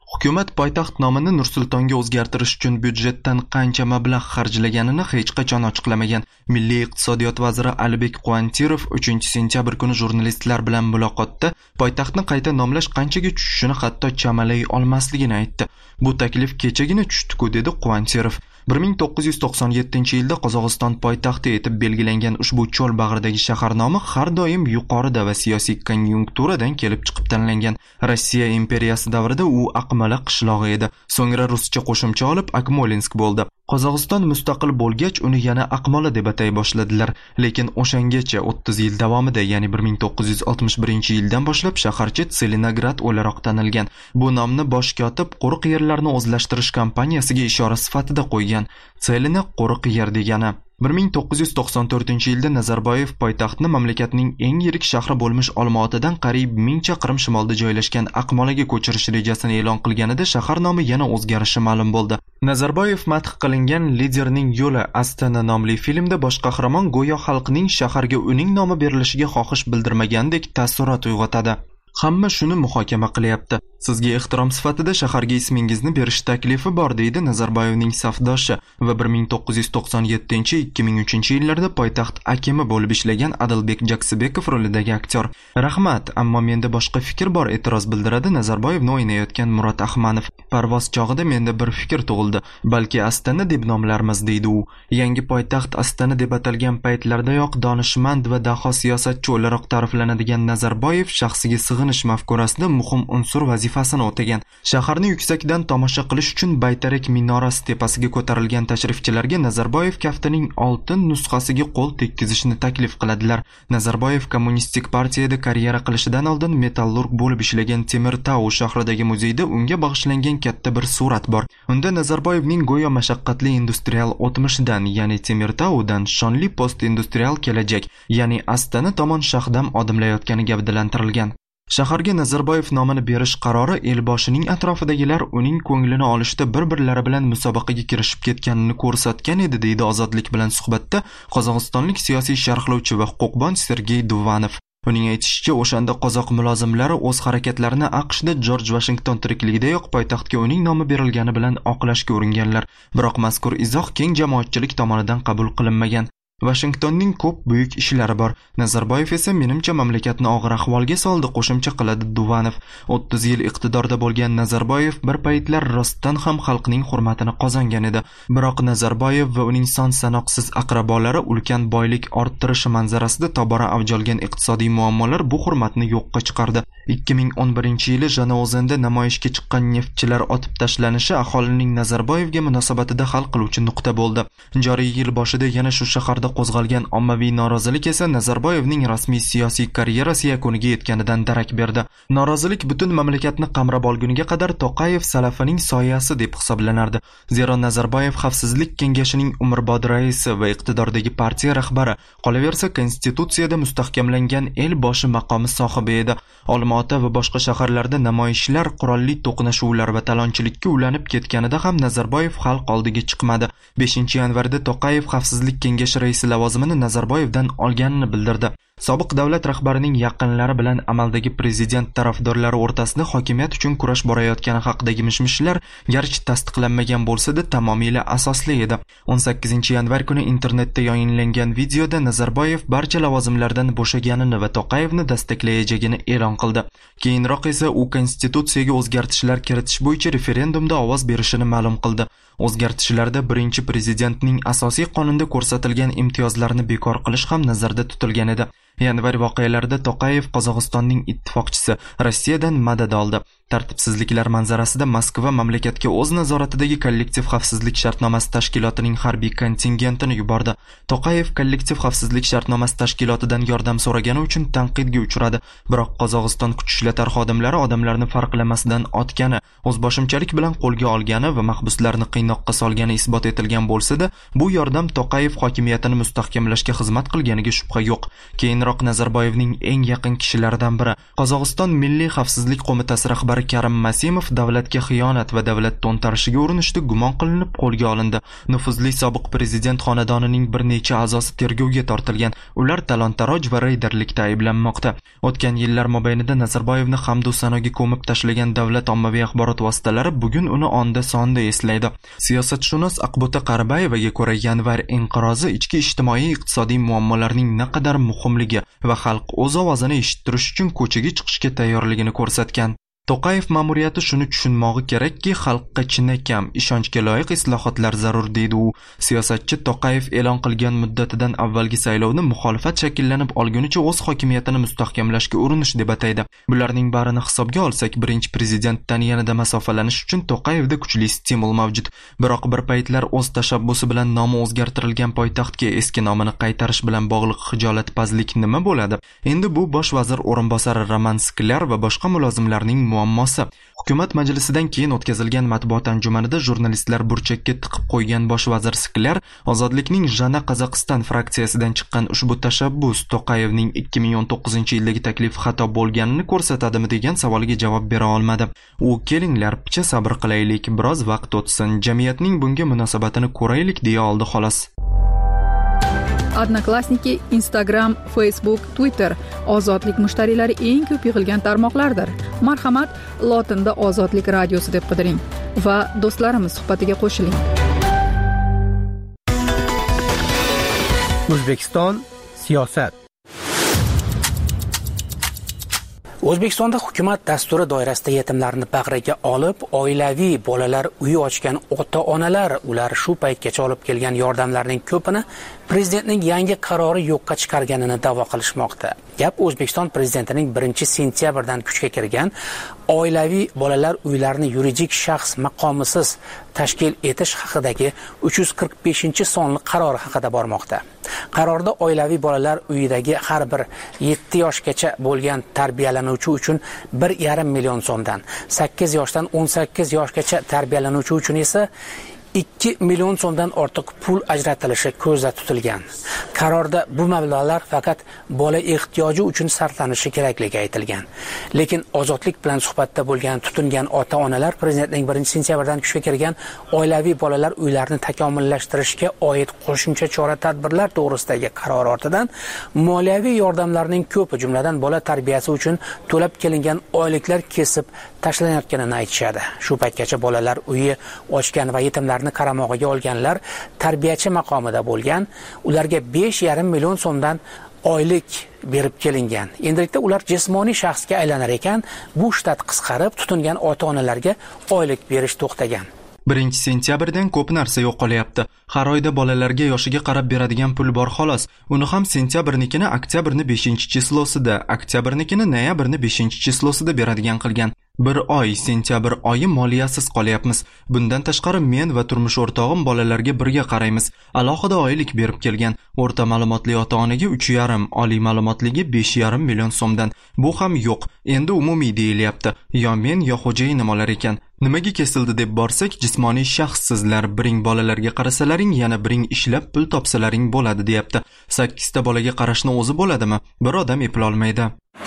Hukumat poytaxt nomini Nur-Sultonga o'zgartirish uchun byudjetdan qancha mablag' xarjlaganini hech qachon ochiqlamagan. Milliy iqtisodiyot vaziri Alibek Quantirov uchinchi sentyabr kuni jurnalistlar bilan muloqotda poytaxtni qayta nomlash qanchaga tushishini hatto chamalay olmasligini aytdi. Bu taklif kechagina tushdi-ku, dedi Quantirov. bir ming to'qqiz yuz to'qson yettinchi yilda Qozog'iston poytaxti etib belgilangan ushbu cho'l bag'ridagi shahar nomi har doim yuqorida va siyosiy konjunkturadan kelib chiqib tanlangan. Rossiya imperiyasi davrida u Aqmala qishlog'i edi. So'ngra ruscha qo'shimcha olib Akmolinsk bo'ldi. Qozog'iston mustaqil bo'lgach uni yana Aqmola deb atay boshladilar, lekin o'shangacha o'ttiz yil davomida, ya'ni bir ming to'qqiz yuz oltmish birinchi yildan boshlab shaharcha Tselinograd o'laroq tanilgan. Bu nomni bosh kotib quruq yerlarni o'zlashtirish kompaniyasiga ishora sifatida qo'ygan. Tselina quruq yer degani. bir ming to'qqiz yuz to'qson to'rtinchi yilda Nazarboyev poytaxtni mamlakatning eng yirik shahri bo'lmish Olmaotadan qariyb ming chaqirim shimolda joylashgan Aqmolaga ko'chirish rejasini e'lon qilganida shahar nomi yana o'zgarishi ma'lum bo'ldi. Nazarboyev madh qilingan Liderning yo'li Astana nomli filmda bosh qahramon go'yo xalqning shaharga uning nomi berilishiga xohish bildirmagandek taassurot uyg'otadi. Hamma shuni muhokama qilyapti. Sizga ehtirom sifatida shaharga ismingizni berish taklifi bor, deydi Nazarboyevning safdoshi va bir ming to'qqiz yuz to'qson yettinchi ikki ming uchinchi yillarda poytaxt akimi bo'lib ishlagan Adilbek Jaksibekov rolidagi aktyor. Rahmat, ammo menda boshqa fikr bor, e'tiroz bildiradi Nazarboyevni o'ynayotgan Murat Ahmanov. Parvoz chog'ida menda bir fikr tug'ildi. Balki Astana deb nomlarmiz, deydi u. Yangi poytaxt Astana deb atalgan paytlardayoq donishmand va daho siyosatchi o'laroq ta'riflanadigan Nazarboyev shaxsiga sig'inish mafkurasida muhim unsur vazifasini o'tagan. Shaharni yuksakdan tomosha qilish uchun Baytarak minorasi tepasiga ko'tarilgan tashrifchilarga Nazarboyev kaftining oltin nusxasiga qo'l tekkizishni taklif qiladilar. Nazarboyev kommunistik partiyada karyera qilishidan oldin metallurg bo'lib ishlagan Temirtau shahridagi muzeyda unga bag'ishlangan katta bir surat bor. Unda Nazarboyevning go'yo mashaqqatli industrial o'tmishidan, ya'ni Temirtaudan shonli post-industrial kelajak, ya'ni Astana tomon shahdam odimlayotgani gavdalantirilgan. Shaharga Nazarboyev nomini berish qarori elboshining atrofidagilar uning ko'nglini olishda bir-birlari bilan musobaqaga kirishib ketganini ko'rsatgan edi, deydi Ozodlik bilan suhbatda qozog'istonlik siyosiy sharhlovchi va huquqbon Sergey Duvanov. Uning aytishicha, o'shanda qozoq mulozimlari o'z harakatlarini AQShda Jorj Vashington tirikligidayoq poytaxtga uning nomi berilgani bilan oqlashga uringanlar. Biroq mazkur izoh keng jamoatchilik tomonidan qabul qilinmagan. Washingtonning ko'p buyuk ishlari bor. Nazarboyev esa menimcha mamlakatni og'ir ahvolga soldi, qo'shimcha qiladi Duvanov. o'ttiz yil iqtidorda bo'lgan Nazarboyev bir paytlar rostdan ham xalqning hurmatini qozongan edi. Biroq Nazarboyev va uning son sanoqsiz aqrabolari ulkan boylik orttirishi manzarasida tobora avj olgan iqtisodiy muammolar bu hurmatni yo'qqa chiqardi. ikki ming o'n birinchi yili Janozanda namoyishga chiqqan neftchilar otib tashlanishi aholining Nazarboyevga munosabatida hal qiluvchi nuqta bo'ldi. Joriy yil boshida yana shu shaharda qo'zg'algan ommaviy norozilik esa Nazarboyevning rasmiy siyosiy karyerasi yakuniga yetganidan darak berdi. Norozilik butun mamlakatni qamrab olguniga qadar To'qayev salafining soyasi deb hisoblanardi. Zero Nazarboyev Xavfsizlik kengashining umrbod raisi va iqtidordagi partiya rahbari, qolaversa konstitutsiyada mustahkamlangan el boshi maqomi sohibi edi. Olmaota va boshqa shaharlarda namoyishlar, qurolli to'qnashuvlar va talonchilikka ulanib ketganida ham Nazarboyev xalq oldiga chiqmadi. beshinchi yanvarda To'qayev Xavfsizlik kengashi raisi lavozimini Nazarboyevdan olganini bildirdi. Sobiq davlat rahbarining yaqinlari bilan amaldagi prezident tarafdorlari o'rtasida hokimiyat uchun kurash borayotgani haqidagi mishmishlar garchi tasdiqlanmagan bo'lsa-da tamomila asosli edi. o'n sakkizinchi yanvar kuni internetda yayinlangan videoda Nazarboyev barcha lavozimlardan bo'shaganini va To'qayevni destaklayajagini e'lon qildi. Keyinroq esa u konstitutsiyaga o'zgartishlar kiritish bo'yicha referendumda ovoz berishini ma'lum qildi. O'zgartishlarda birinchi prezidentning asosiy qonunda ko'rsatilgan imtiyozlarni bekor qilish ham nazarda tutilgan edi. Yanvar voqealarida To'qayev Qozog'istonning ittifoqchisi Rossiyadan madad oldi. Tartibsizliklar manzarasida Moskva mamlakatga o'z nazoratidagi kollektiv xavfsizlik shartnomasi tashkilotining harbiy kontingentini yubordi. To'qayev kollektiv xavfsizlik shartnomasi tashkilotidan yordam so'ragani uchun tanqidga uchradi. Biroq Qozog'iston kuch ishlatar xodimlari odamlarni farqlamasdan otgani, o'zboshimchalik bilan qo'lga olgani va mahbuslarni qiynoqqa solgani isbot etilgan bo'lsa-da, bu yordam To'qayev hokimiyatini mustahkamlashga xizmat qilganiga shubha yo'q. Keyin keyinroq Nazarboyevning eng yaqin kishilaridan biri. Qozog'iston Milliy xavfsizlik qo'mitasi rahbari Karim Masimov davlatga xiyonat va davlat to'ntarishiga urinishda gumon qilinib qo'lga olindi. Nufuzli sobiq prezident xonadonining bir necha a'zosi tergovga tortilgan. Ular talon-taroj va reyderlikda ayblanmoqda. O'tgan yillar mobaynida Nazarboyevni hamdu sanoga ko'mib tashlagan davlat ommaviy axborot vositalari bugun uni onda sonda eslaydi. Siyosatshunos Aqbuta Qaribayevaga ko'ra, yanvar inqirozi ichki ijtimoiy iqtisodiy muammolarning naqadar muhimligi va xalq o'z ovozini eshittirish uchun ko'chaga chiqishga tayyorligini ko'rsatgan. To'qayev ma'muriyati shuni tushunmog'i kerakki, xalqqa chinakam ishonchga loyiq islohotlar zarur deydi u. Siyosatchi To'qayev e'lon qilgan muddatidan avvalgi saylovni muxolifat shakllanib olgunicha o'z hokimiyatini mustahkamlashga urinish deb ataydi. Bularning barini hisobga olsak, birinchi prezidentdan yanada masofalanish uchun To'qayevda kuchli stimul mavjud. Biroq bir paytlar o'z tashabbusi bilan nomi o'zgartirilgan poytaxtga eski nomini qaytarish bilan bog'liq hijolatpazlik nima bo'ladi? Endi bu bosh vazir o'rinbosari Roman Sklar va boshqa mulozimlarning muammosi. Hukumat majlisidan keyin o'tkazilgan matbuot anjumanida jurnalistlar burchakka tiqib qo'ygan bosh vazir Sklar Ozodlikning Jana Qozog'iston fraksiyasidan chiqqan ushbu tashabbus To'qayevning ikki ming o'n to'qqizinchi yildagi taklifi xato bo'lganini ko'rsatadimi degan savoliga javob bera olmadi. U kelinglar, picha sabr qilaylik, biroz vaqt o'tsin, jamiyatning bunga munosabatini ko'raylik deya oldi xolos. Odnoklassniki, Instagram, Facebook, Twitter ozodlik mushtariylari eng ko'p yig'ilgan tarmoqlardir. Marhamat, lotinda Ozodlik radiosi deb qidiring va do'stlarimiz suhbatiga qo'shiling. O'zbekiston siyosat. O'zbekistonda hukumat dasturi doirasida yetimlarni bag'riga olib, oilaviy bolalar uyi ochgan ota-onalar ular shu paytgacha olib kelgan yordamlarning ko'pini prezidentning yangi qarori yo'qqa chiqarganini da'vo qilishmoqda. Gap O'zbekiston prezidentining birinchi sentyabrdan kuchga kirgan oilaviy bolalar uylarini yuridik shaxs maqomisiz tashkil etish haqidagi uch yuz qirq beshinchi sonli qarori haqida bormoqda. Qarorda oilaviy bolalar uyidagi har bir yetti yoshgacha bo'lgan tarbiyalanuvchi uchun bir yarim million so'mdan, sakkiz yoshdan o'n sakkiz yoshgacha tarbiyalanuvchi uchun esa ikki million so'mdan ortiq pul ajratilishi ko'zda tutilgan. Qarorda bu mablag'lar faqat bola ehtiyoji uchun sarflanishi kerakligi aytilgan. Lekin Ozodlik bilan suhbatda bo'lgan tutingan ota-onalar prezidentning birinchi sentyabrdan kuchga kirgan oilaviy bolalar uylarini takomillashtirishga oid qo'shimcha chora-tadbirlar to'g'risidagi qaror ortidan moliyaviy yordamlarning ko'pi, jumladan bola tarbiyasi uchun to'lab kelingan oyliklar kesib tashlanayotganini aytishadi. Shu paytgacha bolalar uyi ochgan va yetimlarni qaramog'iga olganlar tarbiyachi maqomida bo'lgan, ularga besh yarim million so'mdan oylik berib kelingan. Endilikda ular jismoniy shaxsga aylanar ekan, bu shtat qisqarib, tutingan ota-onalarga oylik berish to'xtagan. birinchi sentyabrdan ko'p narsa yo'qolyapti. Har oyda bolalarga yoshiga qarab beradigan pul bor xolos. Uni ham sentyabrnikini oktyabrni beshinchi chislosida, oktyabrnikini noyabrni beshinchi chislosida beradigan qilgan. Bir oy sentyabr oyi moliyasiz qolyapmiz. Bundan tashqari men va turmush o'rtog'im bolalarga birga qaraymiz. Alohida oylik berib kelgan. O'rta ma'lumotli ota-onaga uch yarim, oliy ma'lumotligi besh yarim million so'mdan. Bu ham yo'q. Endi umumiy deyilyapti. Yo men, yo xo'jayinim olar ekan. Nimaga kesildi deb borsak, jismoniy shaxssizlar biring bolalarga qarasalaring, yana biring ishlab pul topsalaring bo'ladi deyapti. sakkizta bolaga qarashni o'zi bo'ladimi? Bir odam eplolmaydi.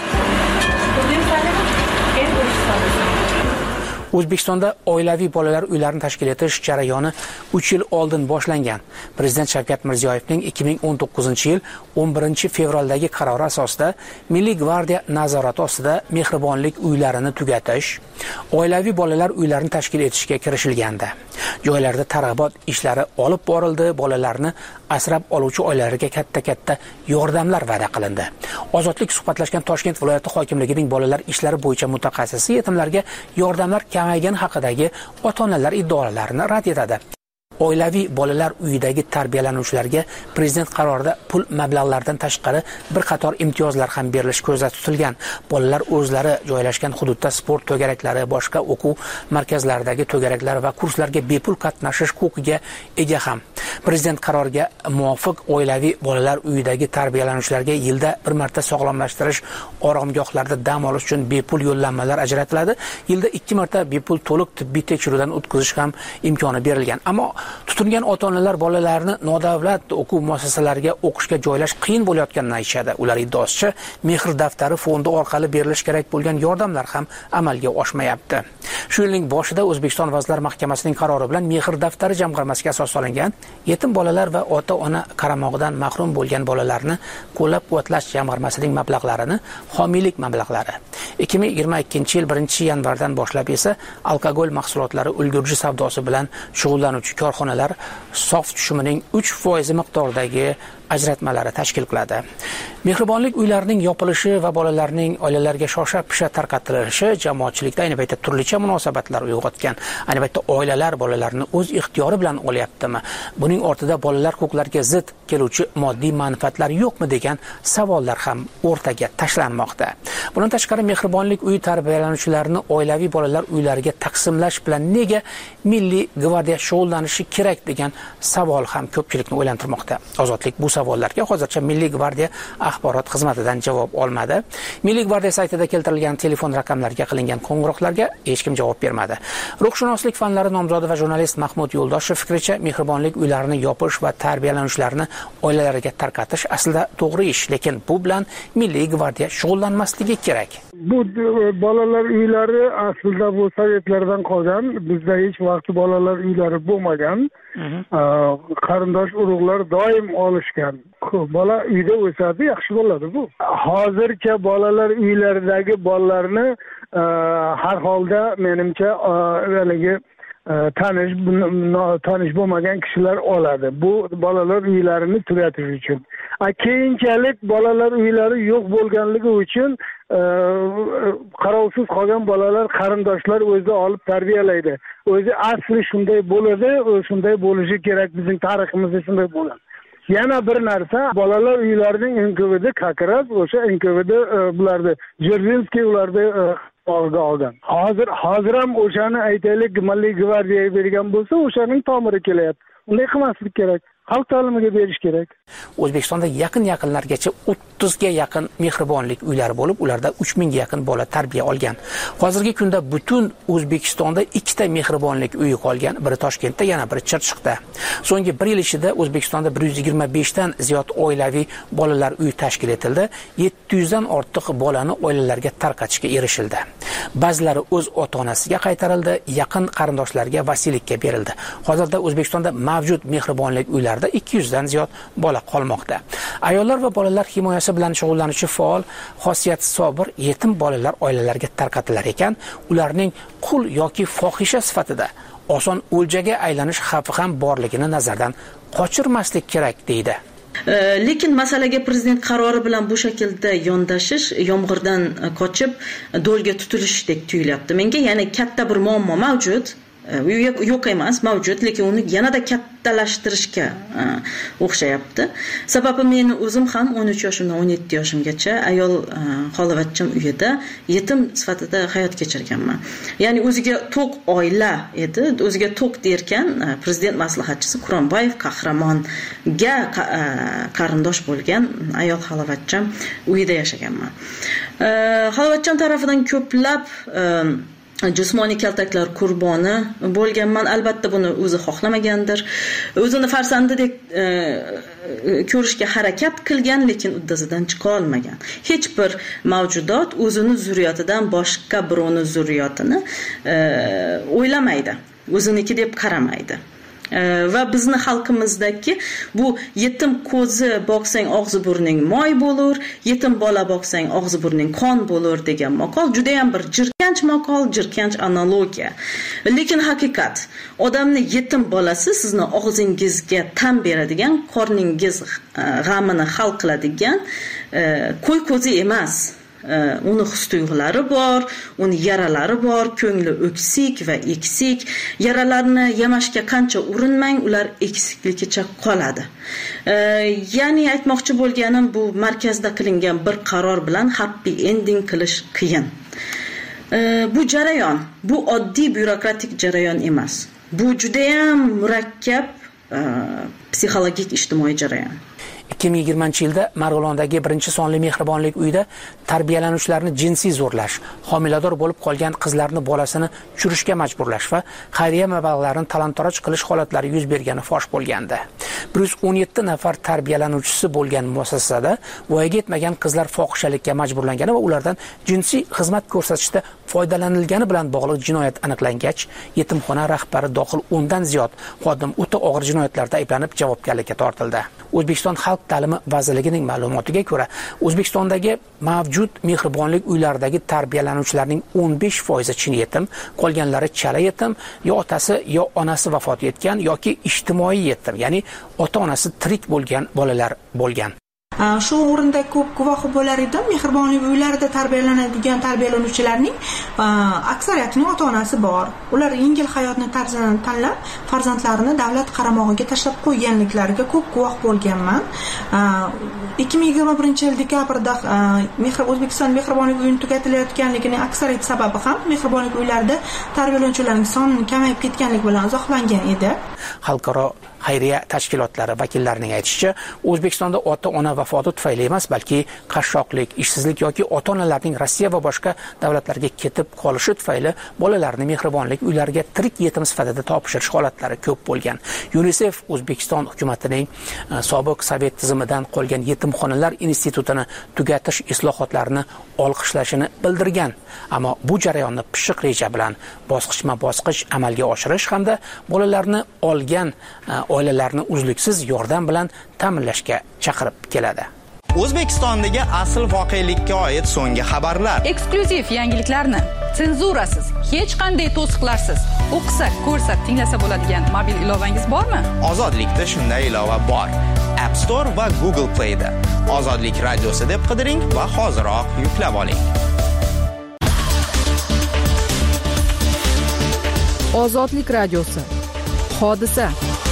O'zbekistonda oilaviy bolalar uylarini tashkil etish jarayoni uch yil oldin boshlangan. Prezident Shavkat Mirziyoyevning ikki ming o'n to'qqizinchi yil o'n birinchi fevraldagi qarori asosida Milliy gvardiya nazorati ostida mehribonlik uylarini tugatish, oilaviy bolalar uylarini tashkil etishga kirishilgandi. Joylarda targ'ibot ishlari olib borildi, bolalarni asrab oluvchi oilalarga katta-katta yordamlar va'da qilindi. Ozodlik suhbatlashgan Toshkent viloyati hokimligining bolalar ishlari bo'yicha mutaxassisi yetimlarga yordamlar kamaygani haqidagi ota-onalar iddaolarini rad etadi. Oilaviy bolalar uyidagi tarbiyalanuvchilarga prezident qarorida pul mablag'laridan tashqari bir qator imtiyozlar ham berilishi ko'zda tutilgan. Bolalar o'zlari joylashgan hududda sport to'garaklari, boshqa o'quv markazlaridagi to'garaklar va kurslarga bepul qatnashish huquqiga ega ham. Prezident qaroriga muvofiq oilaviy bolalar uyidagi tarbiyalanuvchilarga yilda bir marta sog'lomlashtirish oromgohlarida dam olish uchun bepul yo'llanmalar ajratiladi. Yilda ikki marta bepul to'liq tibbiy tekshiruvdan o'tkazish ham imkoni berilgan. Ammo Tutingan ota-onalar bolalarni nodavlat o'quv muassasalariga o'qishga joylash qiyin bo'layotganini aytishadi. Ular iddaosicha, mehr daftari fondi orqali berilish kerak bo'lgan yordamlar ham amalga oshmayapti. Shu yilning boshida O'zbekiston Vazirlar Mahkamasining qarori bilan mehr daftari jamg'armasiga asos solingan yetim bolalar va ota-ona qaramog'idan mahrum bo'lgan bolalarni qo'llab-quvvatlash jamg'armasining mablag'larini homiylik mablag'lari ikki ming yigirma ikkinchi yil birinchi yanvardan boshlab esa alkogol mahsulotlari ulgurji savdosi bilan shug'ullanuvchi korxonalar sof tushumining uch foiz miqdoridagi ajratmalari tashkil qiladi. Mehribonlik uylarining yopilishi va bolalarning oilalarga shosha-pisha tarqatilishi jamoatchilikda ayni paytda turlicha munosabatlar uyg'otgan. Ayni paytda oilalar bolalarni o'z ixtiyori bilan olyaptimi? Buning ortida bolalar huquqlariga zid keluvchi moddiy manfaatlar yo'qmi degan savollar ham o'rtaga tashlanmoqda. Bundan tashqari mehribonlik uyi tarbiyalanuvchilarini oilaviy bolalar uylariga taqsimlash bilan nega Milliy gvardiya shug'ullanishi kerak degan savol ham ko'pchilikni o'ylantirmoqda. Ozodlik bu savollarga hozircha Milliy gvardiya axborot xizmatidan javob olmadi. Milliy gvardiya saytida keltirilgan telefon raqamlariga qilingan qo'ng'iroqlarga hech kim javob bermadi. Ruhshunoslik fanlari nomzodi va jurnalist Mahmud Yo'ldoshev fikricha, mehribonlik uylarini yopish va tarbiyalanuvchilarni oilalariga tarqatish aslida to'g'ri ish, lekin bu bilan Milliy gvardiya shug'ullanmasligi kerak. Bu bolalar uylari aslida bu sovetlardan qolgan, bizda hech vaqt bolalar uylari bo'lmagan. Qarindosh urug'lar doim olishgan. Bola uyda o'sadi, yaxshi bo'ladi bu. Hozircha bolalar uylaridagi bolalarni har holda menimcha haligi tanish tanish bo'lmagan kishilar oladi. Bu bolalar uylarini tugatish uchun. Keyinchalik bolalar uylari yo'q bo'lganligi uchun qarovsiz qolgan bolalar qarindoshlar o'zi olib tarbiyalaydi. O'zi asli shunday bo'ladi, shunday bo'lishi kerak, bizning tariximizda shunday bo'ladi. Yana bir narsa, bolalar uylarining N K V D Kakiraz, o'sha N K V D bularni Jerzinskiy ularni olga olgan. Hozir hozir ham o'shani aytaylik, Milliy gvardiyaga bergan bo'lsa, o'shaning tomiri kelyapti. Unday qilmaslik kerak. Xalq ta'limiga berish kerak. O'zbekistonda yaqin-yaqinlargacha o'ttizga yaqin mehribonlik uylari bo'lib, ularda uch mingga yaqin bola tarbiya olgan. Hozirgi kunda butun O'zbekistonda ikkita mehribonlik uyi qolgan, biri Toshkentda, yana biri Chirchiqda. So'nggi bir yil ichida O'zbekistonda bir yuz yigirma besh dan ziyod oilaviy bolalar uyi tashkil etildi. yetti yuz dan ortiq bolani oilalarga tarqatishga erishildi. Ba'zilari o'z ota-onasiga qaytarildi, yaqin qarindoshlarga vasiylikka berildi. Hozirda O'zbekistonda mavjud mehribonlik uylari ikki yuz dan ziyod bola qolmoqda. Ayollar va bolalar himoyasi bilan shug'ullanuvchi faol Xosiyat Sobir yetim bolalar oilalariga tarqatilar ekan, ularning qul yoki fohisha sifatida oson o'ljaga aylanish xavfi ham borligini nazardan qochirmaslik kerak deydi. Lekin masalaga prezident qarori bilan bu shaklda yondashish, yomg'irdan qochib do'lga tutilishdek tuyulyapti menga. Ya'ni katta bir muammo mavjud. Yo'q emas, mavjud, lekin uni yanada kattalashtirishga o'xshayapti. Sababi men o'zim ham o'n uch yoshimdan o'n yetti yoshimgacha ayol xolavachcham uyida yetim sifatida hayot kechirganman. Ya'ni o'ziga to'q oila edi, o'ziga to'q derkan, prezident maslahatchisi Quronboyev Qahramonga qarindosh bo'lgan ayol xolavachcham uyida yashaganman. Xolavachcham tarafidan ko'plab jismoniy kaltaklar qurboni bo'lganman. Albatta buni o'zi xohlamagandir. O'zini farzandidek e, ko'rishga harakat qilgan, lekin uddasidan chiqa olmagan. Hech bir mavjudot o'zini zurriyotidan boshqa birovning zurriyotini e, o'ylamaydi. O'ziniki deb qaramaydi. Va bizni xalqimizdagi bu yetim ko'zi boqsang og'zi burning moy bo'lur, yetim bola boqsang og'zi burning qon bo'lur degan maqol juda ham bir jirkanch maqol, jirkanch analogiya. Lekin haqiqat, odamni yetim bolasi sizni og'zingizga tan beradigan, qorningiz g'amini hal qiladigan qo'y ko'zi emas. Uni his-tuyg'ulari bor, uni yaralari bor, ko'ngli o'ksik va eksik. Yaralarni yamashga qancha urinmang, ular eksikligicha qoladi. Ya'ni aytmoqchi bo'lganim, bu markazda qilingan bir qaror bilan happy ending qilish qiyin. Bu jarayon, bu oddiy byurokratik jarayon emas. Bu juda ham murakkab psixologik ijtimoiy jarayon. ikki ming yigirmanchi yilda Marg'ilondagi birinchi sonli mehribonlik uyida tarbiyalanuvchilarni jinsiy zo'rlash, homilador bo'lib qolgan qizlarni bolasini tushirishga majburlash va xayriya mablag'larini talon-toroj qilish holatlari yuz bergani fosh bo'lgandi. bir yuz o'n yetti nafar tarbiyalanuvchisi bo'lgan muassasada voyaga yetmagan qizlar fohishalikka majburlangani va ulardan jinsiy xizmat ko'rsatishda foydalanilgani bilan bog'liq jinoyat aniqlangach, yetimxona rahbari dohil o'ndan ziyod xodim o'ta og'ir jinoyatlarda ayblanib javobgarlikka tortildi. O'zbekiston Xalq ta'limi vazirligining ma'lumotiga ko'ra, O'zbekistondagi mavjud mehribonlik uylaridagi tarbiyalanuvchilarning o'n besh foizi chin yetim, qolganlari chala yetim, yo otasi yo onasi vafot etgan yoki ijtimoiy yetim, ya'ni ota-onasi tirik bo'lgan bolalar bo'lgan. Shu o'rinda ko'p guvohi bo'lar edim, mehribonlik uylarida tarbiyalanadigan tarbiyalanuvchilarning aksariyatining ota-onasi bor. Ular yengil hayotni tarzini tanlab, farzandlarini davlat qaramog'iga tashlab qo'yganliklariga ko'p guvoh bo'lganman. ikki ming yigirma birinchi yil dekabrda O'zbekiston mehribonlik uyini tugatilayotganligining aksariyat sababi ham mehribonlik uylarida tarbiyalanuvchilarning sonining kamayib ketganligi bilan izohlangan edi. Xalqaro xayriya tashkilotlari vakillarining aytishicha, O'zbekistonda ota-ona vafoti tufayli emas, balki qashshoqlik, ishsizlik yoki ota-onalarning Rossiya va boshqa davlatlarga ketib qolishi tufayli bolalarni mehribonlik uylariga tirik yetim sifatida topshirish holatlari ko'p bo'lgan. UNICEF O'zbekiston hukumatining sobiq sovet tizimidan qolgan yetimxonalar institutini tugatish islohotlarini olqishlashini bildirgan, ammo bu jarayonni pishiq reja bilan bosqichma-bosqich amalga oshirish hamda bolalarni olgan oilalarni uzluksiz yordam bilan ta'minlashga chaqirib keladi. O'zbekistondagi asl voqelikka oid so'nggi xabarlar, eksklyuziv yangiliklarni senzurasiz, hech qanday to'siqlarsiz o'qisa, ko'rsa, tinglasa bo'ladigan mobil ilovangiz bormi? Ozodlikda shunday ilova bor. App Store va Google Play da Ozodlik radiosi deb qidiring va hoziroq yuklab oling. Ozodlik radiosi. Hodisa.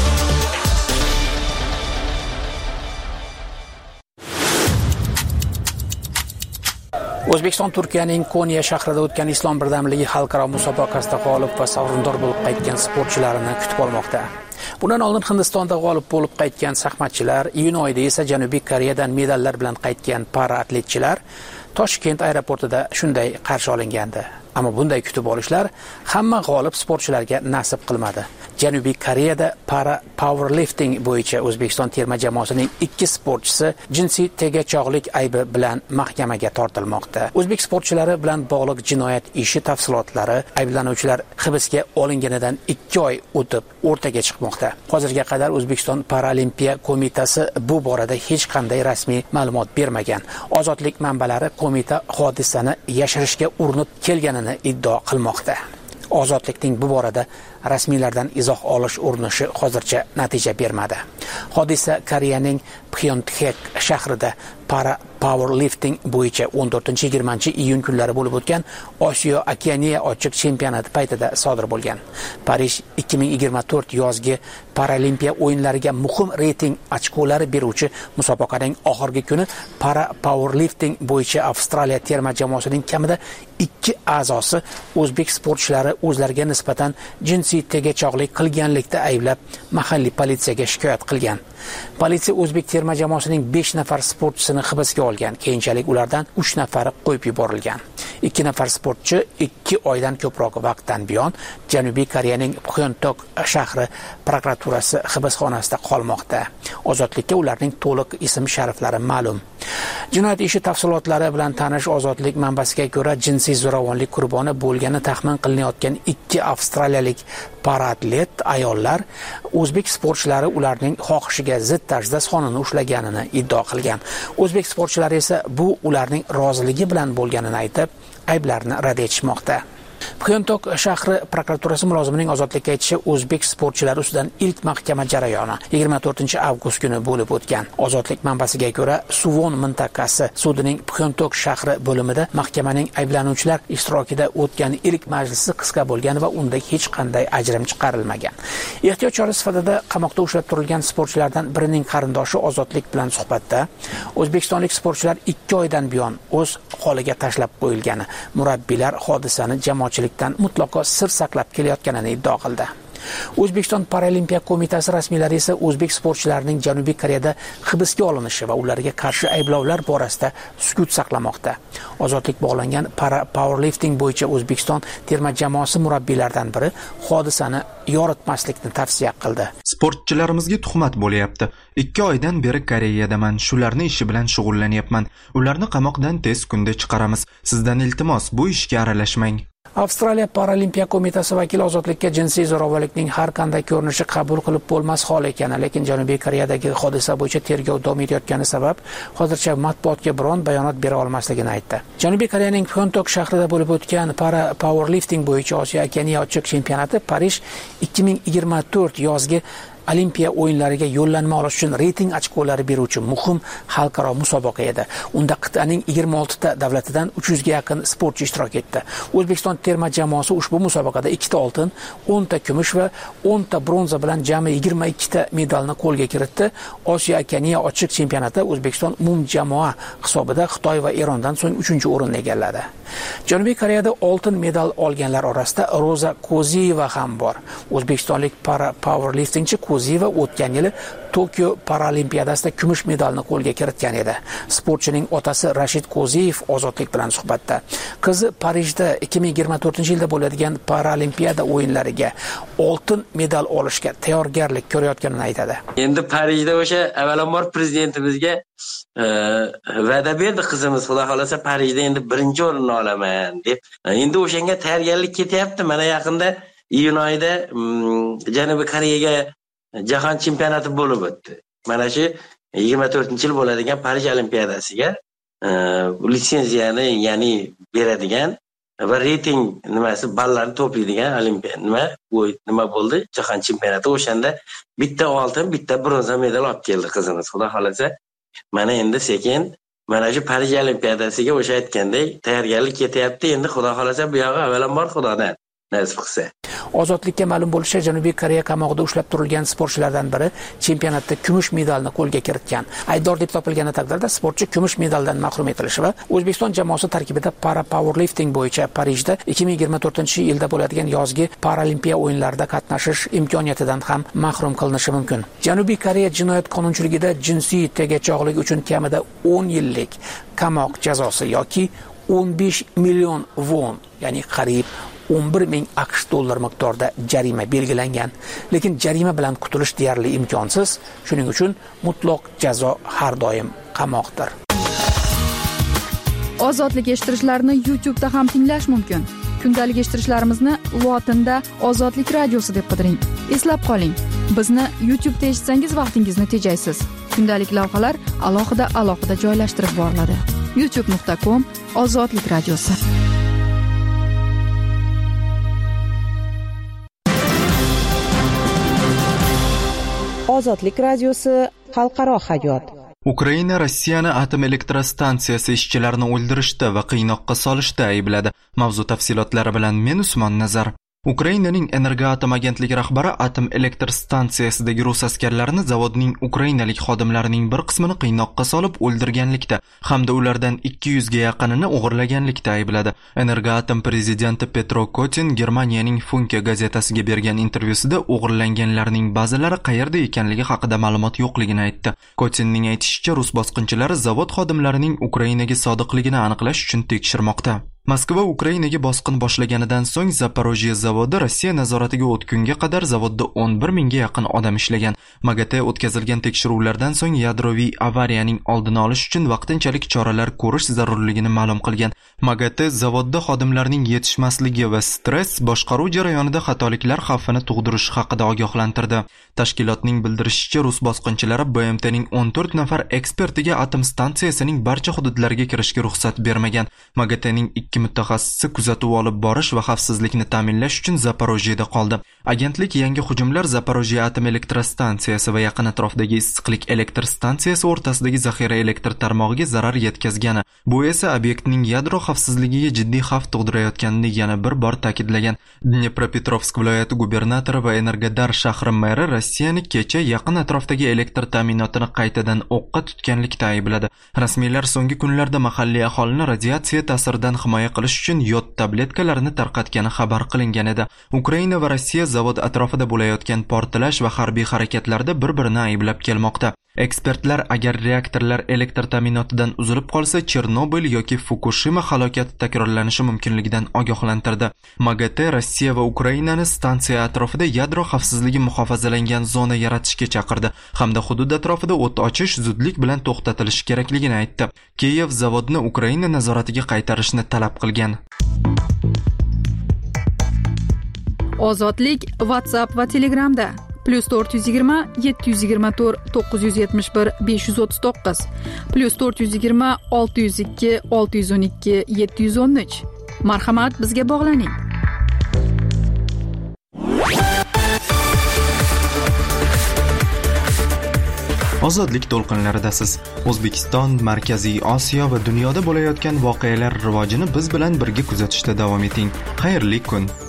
O'zbekiston Turkiyaning Konya shahrida o'tgan Islom birdamligi xalqaro musobaqasida g'olib va sovrindor bo'lib qaytgan sportchilarini kutib olmoqda. Bundan oldin Hindistonda g'olib bo'lib qaytgan shaxmatchilar, iyun oyida esa Janubiy Koreyadan medallar bilan qaytgan paraatletchilar Toshkent aeroportida shunday qarshi olingandi. Ammo bunday kutib olishlar hamma g'olib sportchilarga nasib qilmadi. Janubiy Koreyada para powerlifting bo'yicha O'zbekiston terma jamoasining ikki sportchisi jinsiy tegachog'lik aybi bilan mahkamaga tortilmoqda. O'zbek sportchilari bilan bog'liq jinoyat ishi tafsilotlari ayblanuvchilar hibsga olinganidan ikki oy o'tib o'rtaga chiqmoqda. Hozirga qadar O'zbekiston Paralimpiya qo'mitasi bu borada hech qanday rasmiy ma'lumot bermagan. Ozodlik manbalari qo'mita hodisani yashirishga urinib kelganini iddao qilmoqda. Ozodlikning bu borada rasmiylardan izoh olish urinishi hozircha natija bermadi. Hodisa Koreyaning Pyeongtaek shahrida para powerlifting bo'yicha o'n to'rtinchi yigirmanchi iyun kunlari bo'lib o'tgan Osiyo Okeaniya ochiq chempionati paytida sodir bo'lgan. Parij ikki ming yigirma to'rt yozgi Paralimpiya o'yinlariga muhim reyting ochkolari beruvchi musobaqaning oxirgi kuni para powerlifting bo'yicha Avstraliya terma jamoasining kamida ikki a'zosi o'zbek sportchilari o'zlariga nisbatan jinsiy tegachog'lik qilganlikda ayblab mahalliy politsiyaga shikoyat qilgan. Politsiya o'zbek terma jamoasining besh nafar sportchisini hibsga olgan. Keyinchalik ulardan uch nafari qo'yib yuborilgan. ikki nafar sportchi ikki oydan ko'proq vaqtdan buyon Janubiy Koreyaning Pyeongtaek shahri prokuraturasi hibsxonasida qolmoqda. Ozodlikka ularning to'liq ism-shariflari ma'lum. Jinoyat ishi tafsilotlari bilan tanish Ozodlik manbasiga ko'ra, jinsiy zo'ravonlik qurboni bo'lgani taxmin qilinayotgan ikki avstraliyalik paraatlet ayollar o'zbek sportchilari ularning xohishiga zid tarzda sonini ushlaganini iddao qilgan. O'zbek sportchilari esa bu ularning roziligi bilan bo'lganini aytib, ayblarni rad etishmoqda. Pyeongtaek shahri prokuraturasi mulozimining ozodlikka aytishi, o'zbek sportchilari ustidan ilk mahkama jarayoni yigirma to'rtinchi avgust kuni bo'lib o'tgan. Ozodlik manbasiga ko'ra, Suvon mintaqasi sudining Pyeongtaek shahri bo'limida mahkamaning ayblanuvchilar ishtirokida o'tgan ilk majlisi qisqa bo'lgan va unda hech qanday ajrim chiqarilmagan. Ehtiyot chora sifatida qamoqda ushlab turilgan sportchilardan birining qarindoshi Ozodlik bilan suhbatda o'zbekistonlik sportchilar ikki oydan buyon o'z holiga tashlab qo'yilgani, murabbiylar hodisani jamoatchilikdan mutlaqo sir saqlab kelayotganini iddao qildi. O'zbekiston Paralimpiya qo'mitasi rasmiylari esa o'zbek sportchilarining Janubiy Koreyada hibsga olinishi va ularga qarshi ayblovlar borasida sukut saqlamoqda. Ozodlik bog'langan para powerlifting bo'yicha O'zbekiston terma jamoasi murabbiylaridan biri hodisani yoritmaslikni tavsiya qildi. Sportchilarimizga tuhmat bo'lyapti. ikki oydan beri Koreyadaman, shularni ishi bilan shug'ullanyapman. Ularni qamoqdan tez kunda chiqaramiz. Sizdan iltimos, bu ishga aralashmang. Avstraliya Paralimpiya qo'mitasi vakili ozodlikka jinsiy zo'ravonlikning har qanday ko'rinishi qabul qilib bo'lmas hol ekani, lekin Janubiy Koreyadagi hodisa bo'yicha tergov davom etayotgani sabab hozircha matbuotga biron bayonot bera olmasligini aytdi. Janubiy Koreyaning Pyeongtaek shahrida bo'lib o'tgan para powerlifting bo'yicha Osiyo Okeniya ochiq chempionati Parij ikki ming yigirma to'rt yozgi Olimpiya o'yinlariga yo'llanma olish uchun reyting ochkolari beruvchi muhim xalqaro musobaqa edi. Unda qit'aning yigirma oltita davlatidan uch yuzga yaqin sportchi ishtirok etdi. O'zbekiston terma jamoasi ushbu musobaqada ikkita oltin, o'nta kumush va o'nta bronza bilan jami yigirma ikkita medalni qo'lga kiritdi. Osiyo Okeniya ochiq chempionatida O'zbekiston umumjamoa hisobida Xitoy va Erondan so'ng uchinchi o'rinni egalladi. Janubiy Koreyada oltin medal olganlar orasida Roza Koziyeva ham bor. O'zbekistonlik para powerliftingchi Koziyeva o'tgan yili Tokio Paralimpiyadasida kumush medalni qo'lga kiritgan edi. Sportchining otasi Rashid Koziyev ozodlik bilan suhbatda qizi Parijda ikki ming yigirma to'rtinchi yilda bo'ladigan Paralimpiyada o'yinlariga oltin medal olishga tayyorgarlik ko'rayotganini aytadi. Endi Parijda o'sha avvalambor prezidentimizga va'da berdi qizimiz, xudo xolasa Parijda endi birinchi o'rinni olaman deb. Endi o'shanga tayyorgarlik ketyapti. Mana yaqinda iyun oyida Janubiy Koreyaga jahon chempionati bo'lib o'tdi. Mana shu yigirma to'rtinchi yil bo'ladigan Parij Olimpiadasiga litsenziyani, ya'ni beradigan va reyting nimasi ballarni to'playdigan olimpiya nima nima bo'ldi? Jahon chempionati. O'shanda bitta oltin, bitta bronza medal olib keldi qizimiz. Xudo xolasa mana endi sekin mana shu Parij Olimpiadasiga o'sha aytgandek tayyorgarlik ketyapti. Endi xudo xolasa bu yog'i avvalambor Xudodan nasib qilsa. Ozodlikka ma'lum bo'lishicha, Janubiy Koreya qamoqda ushlab turilgan sportchilardan biri chempionatda kumush medalni qo'lga kiritgan. Aybdor deb topilgan taqdirda sportchi kumush medaldan mahrum etilishi va O'zbekiston jamoasi tarkibida para powerlifting bo'yicha Parijda ikki ming yigirma to'rtinchi yilda bo'ladigan yozgi Paralimpiya o'yinlarida qatnashish imkoniyatidan ham mahrum qilinishi mumkin. Janubiy Koreya jinoyat qonunchiligida jinsiy tegajog'lik uchun kamida o'n yillik qamoq jazosi yoki o'n besh million won, ya'ni qariyb o'n bir ming AQSh dollar miqdorida jarima belgilangan, lekin jarima bilan qutulish deyarli imkonsiz. Shuning uchun mutlaq jazo har doim qamoqdir. Ozodlik eshittirishlarni YouTube da ham tinglash mumkin. Kundalik eshittirishlarimizni lotinda Ozodlik radiosi deb qidiring. Eslab qoling, bizni YouTube da eshitsangiz vaqtingizni tejaysiz. Kundalik lavhalar alohida alohida joylashtirib boriladi. youtube nuqta com Ozodlik radiosi. Ozodlik radiosi xalqaro hayot. Ukraina Rossiyani atom elektrostansiyasi ishchilarini o'ldirishda va qiynoqqa solishda aybladi. Mavzu tafsilotlari bilan men Usmon Nazar. Ukrainaning Energoatom agentligi rahbari atom elektrostansiyasidagi rus askarlarini zavodning ukrainalik xodimlarining bir qismini qiynoqqa solib o'ldirganlikda hamda ulardan ikki yuzga yaqinini o'g'irlaganlikda aybladi. Energoatom prezidenti Petro Kotin Germaniyaning Funke gazetasiga bergan intervyusida o'g'irlanganlarning ba'zilari qayerda ekanligi haqida ma'lumot yo'qligini aytdi. Kotinning aytishicha, rus bosqinchilari zavod xodimlarining Ukrainaga sodiqligini aniqlash uchun tekshirmoqda. Moskva Ukrainaga bosqin boshlaganidan so'ng Zaporojye zavodi Rossiya nazoratiga o'tgunga qadar zavodda o'n bir mingga yaqin odam ishlagan. MAGATE o'tkazilgan tekshiruvlardan so'ng yadroviy avariyaning oldini olish uchun vaqtinchalik choralar ko'rish zarurligini ma'lum qilgan. MAGATE zavodda xodimlarning yetishmasligi va stress boshqaruv jarayonida xatoliklar xavfini tug'dirishi haqida ogohlantirdi. Tashkilotning bildirishicha, rus bosqinchilari B M T'ning o'n to'rt nafar ekspertiga atom stansiyasining barcha hududlariga kirishga ruxsat bermagan. MAGATEning ikki mutaxassisi kuzatuv olib borish va xavfsizlikni ta'minlash uchun Zaporojyeda qoldi. Agentlik yangi hujumlar Zaporojye atom elektrostansiyasi va yaqin atrofdagi issiqlik elektr stansiyasi o'rtasidagi zaxira elektr tarmog'iga zarar yetkazgani, bu esa obyektning yadro xavfsizligiga jiddiy xavf tug'dirayotganini yana bir bor ta'kidlagan. Dnepropetrovsk viloyati gubernatori va Energodar shahri meri Rossiyani kecha yaqin atrofdagi elektr ta'minotini qaytadan o'qqa tutganlikda aybladi. Rasmiylar so'nggi kunlarda mahalliy aholini radiatsiya ta'siridan himoya himoya qilish uchun yod tabletkalarini tarqatgani xabar qilingan edi. Ukraina va Rossiya zavod atrofida bo'layotgan portlash va harbiy harakatlarda bir-birini ayblab kelmoqda. Ekspertlar agar reaktorlar elektr ta'minotidan uzilib qolsa, Chernobil yoki Fukushima halokati takrorlanishi mumkinligidan ogohlantirdi. MAGATE Rossiya va Ukrainani stansiya atrofida yadro xavfsizligi muhofazalangan zona yaratishga chaqirdi hamda hudud atrofida o't ochish zudlik bilan to'xtatilishi kerakligini aytdi. Kiyev zavodni Ukraina nazoratiga qaytarishni talab qilgan. Ozodlik WhatsApp va Telegramda plus to'rt yuz yigirma yetti yuz yigirma to'rt to'qqiz yuz yetmish bir besh yuz o'ttiz to'qqiz plus to'rt yuz yigirma olti yuz ikki olti yuz o'n ikki yetti yuz o'n uch. Marhamat, bizga bog'laning. Ozodlik to'lqinlaridasiz. O'zbekiston, Markaziy Osiyo va dunyoda bo'layotgan voqealar rivojini biz bilan birga kuzatishda davom eting. Xayrli kun.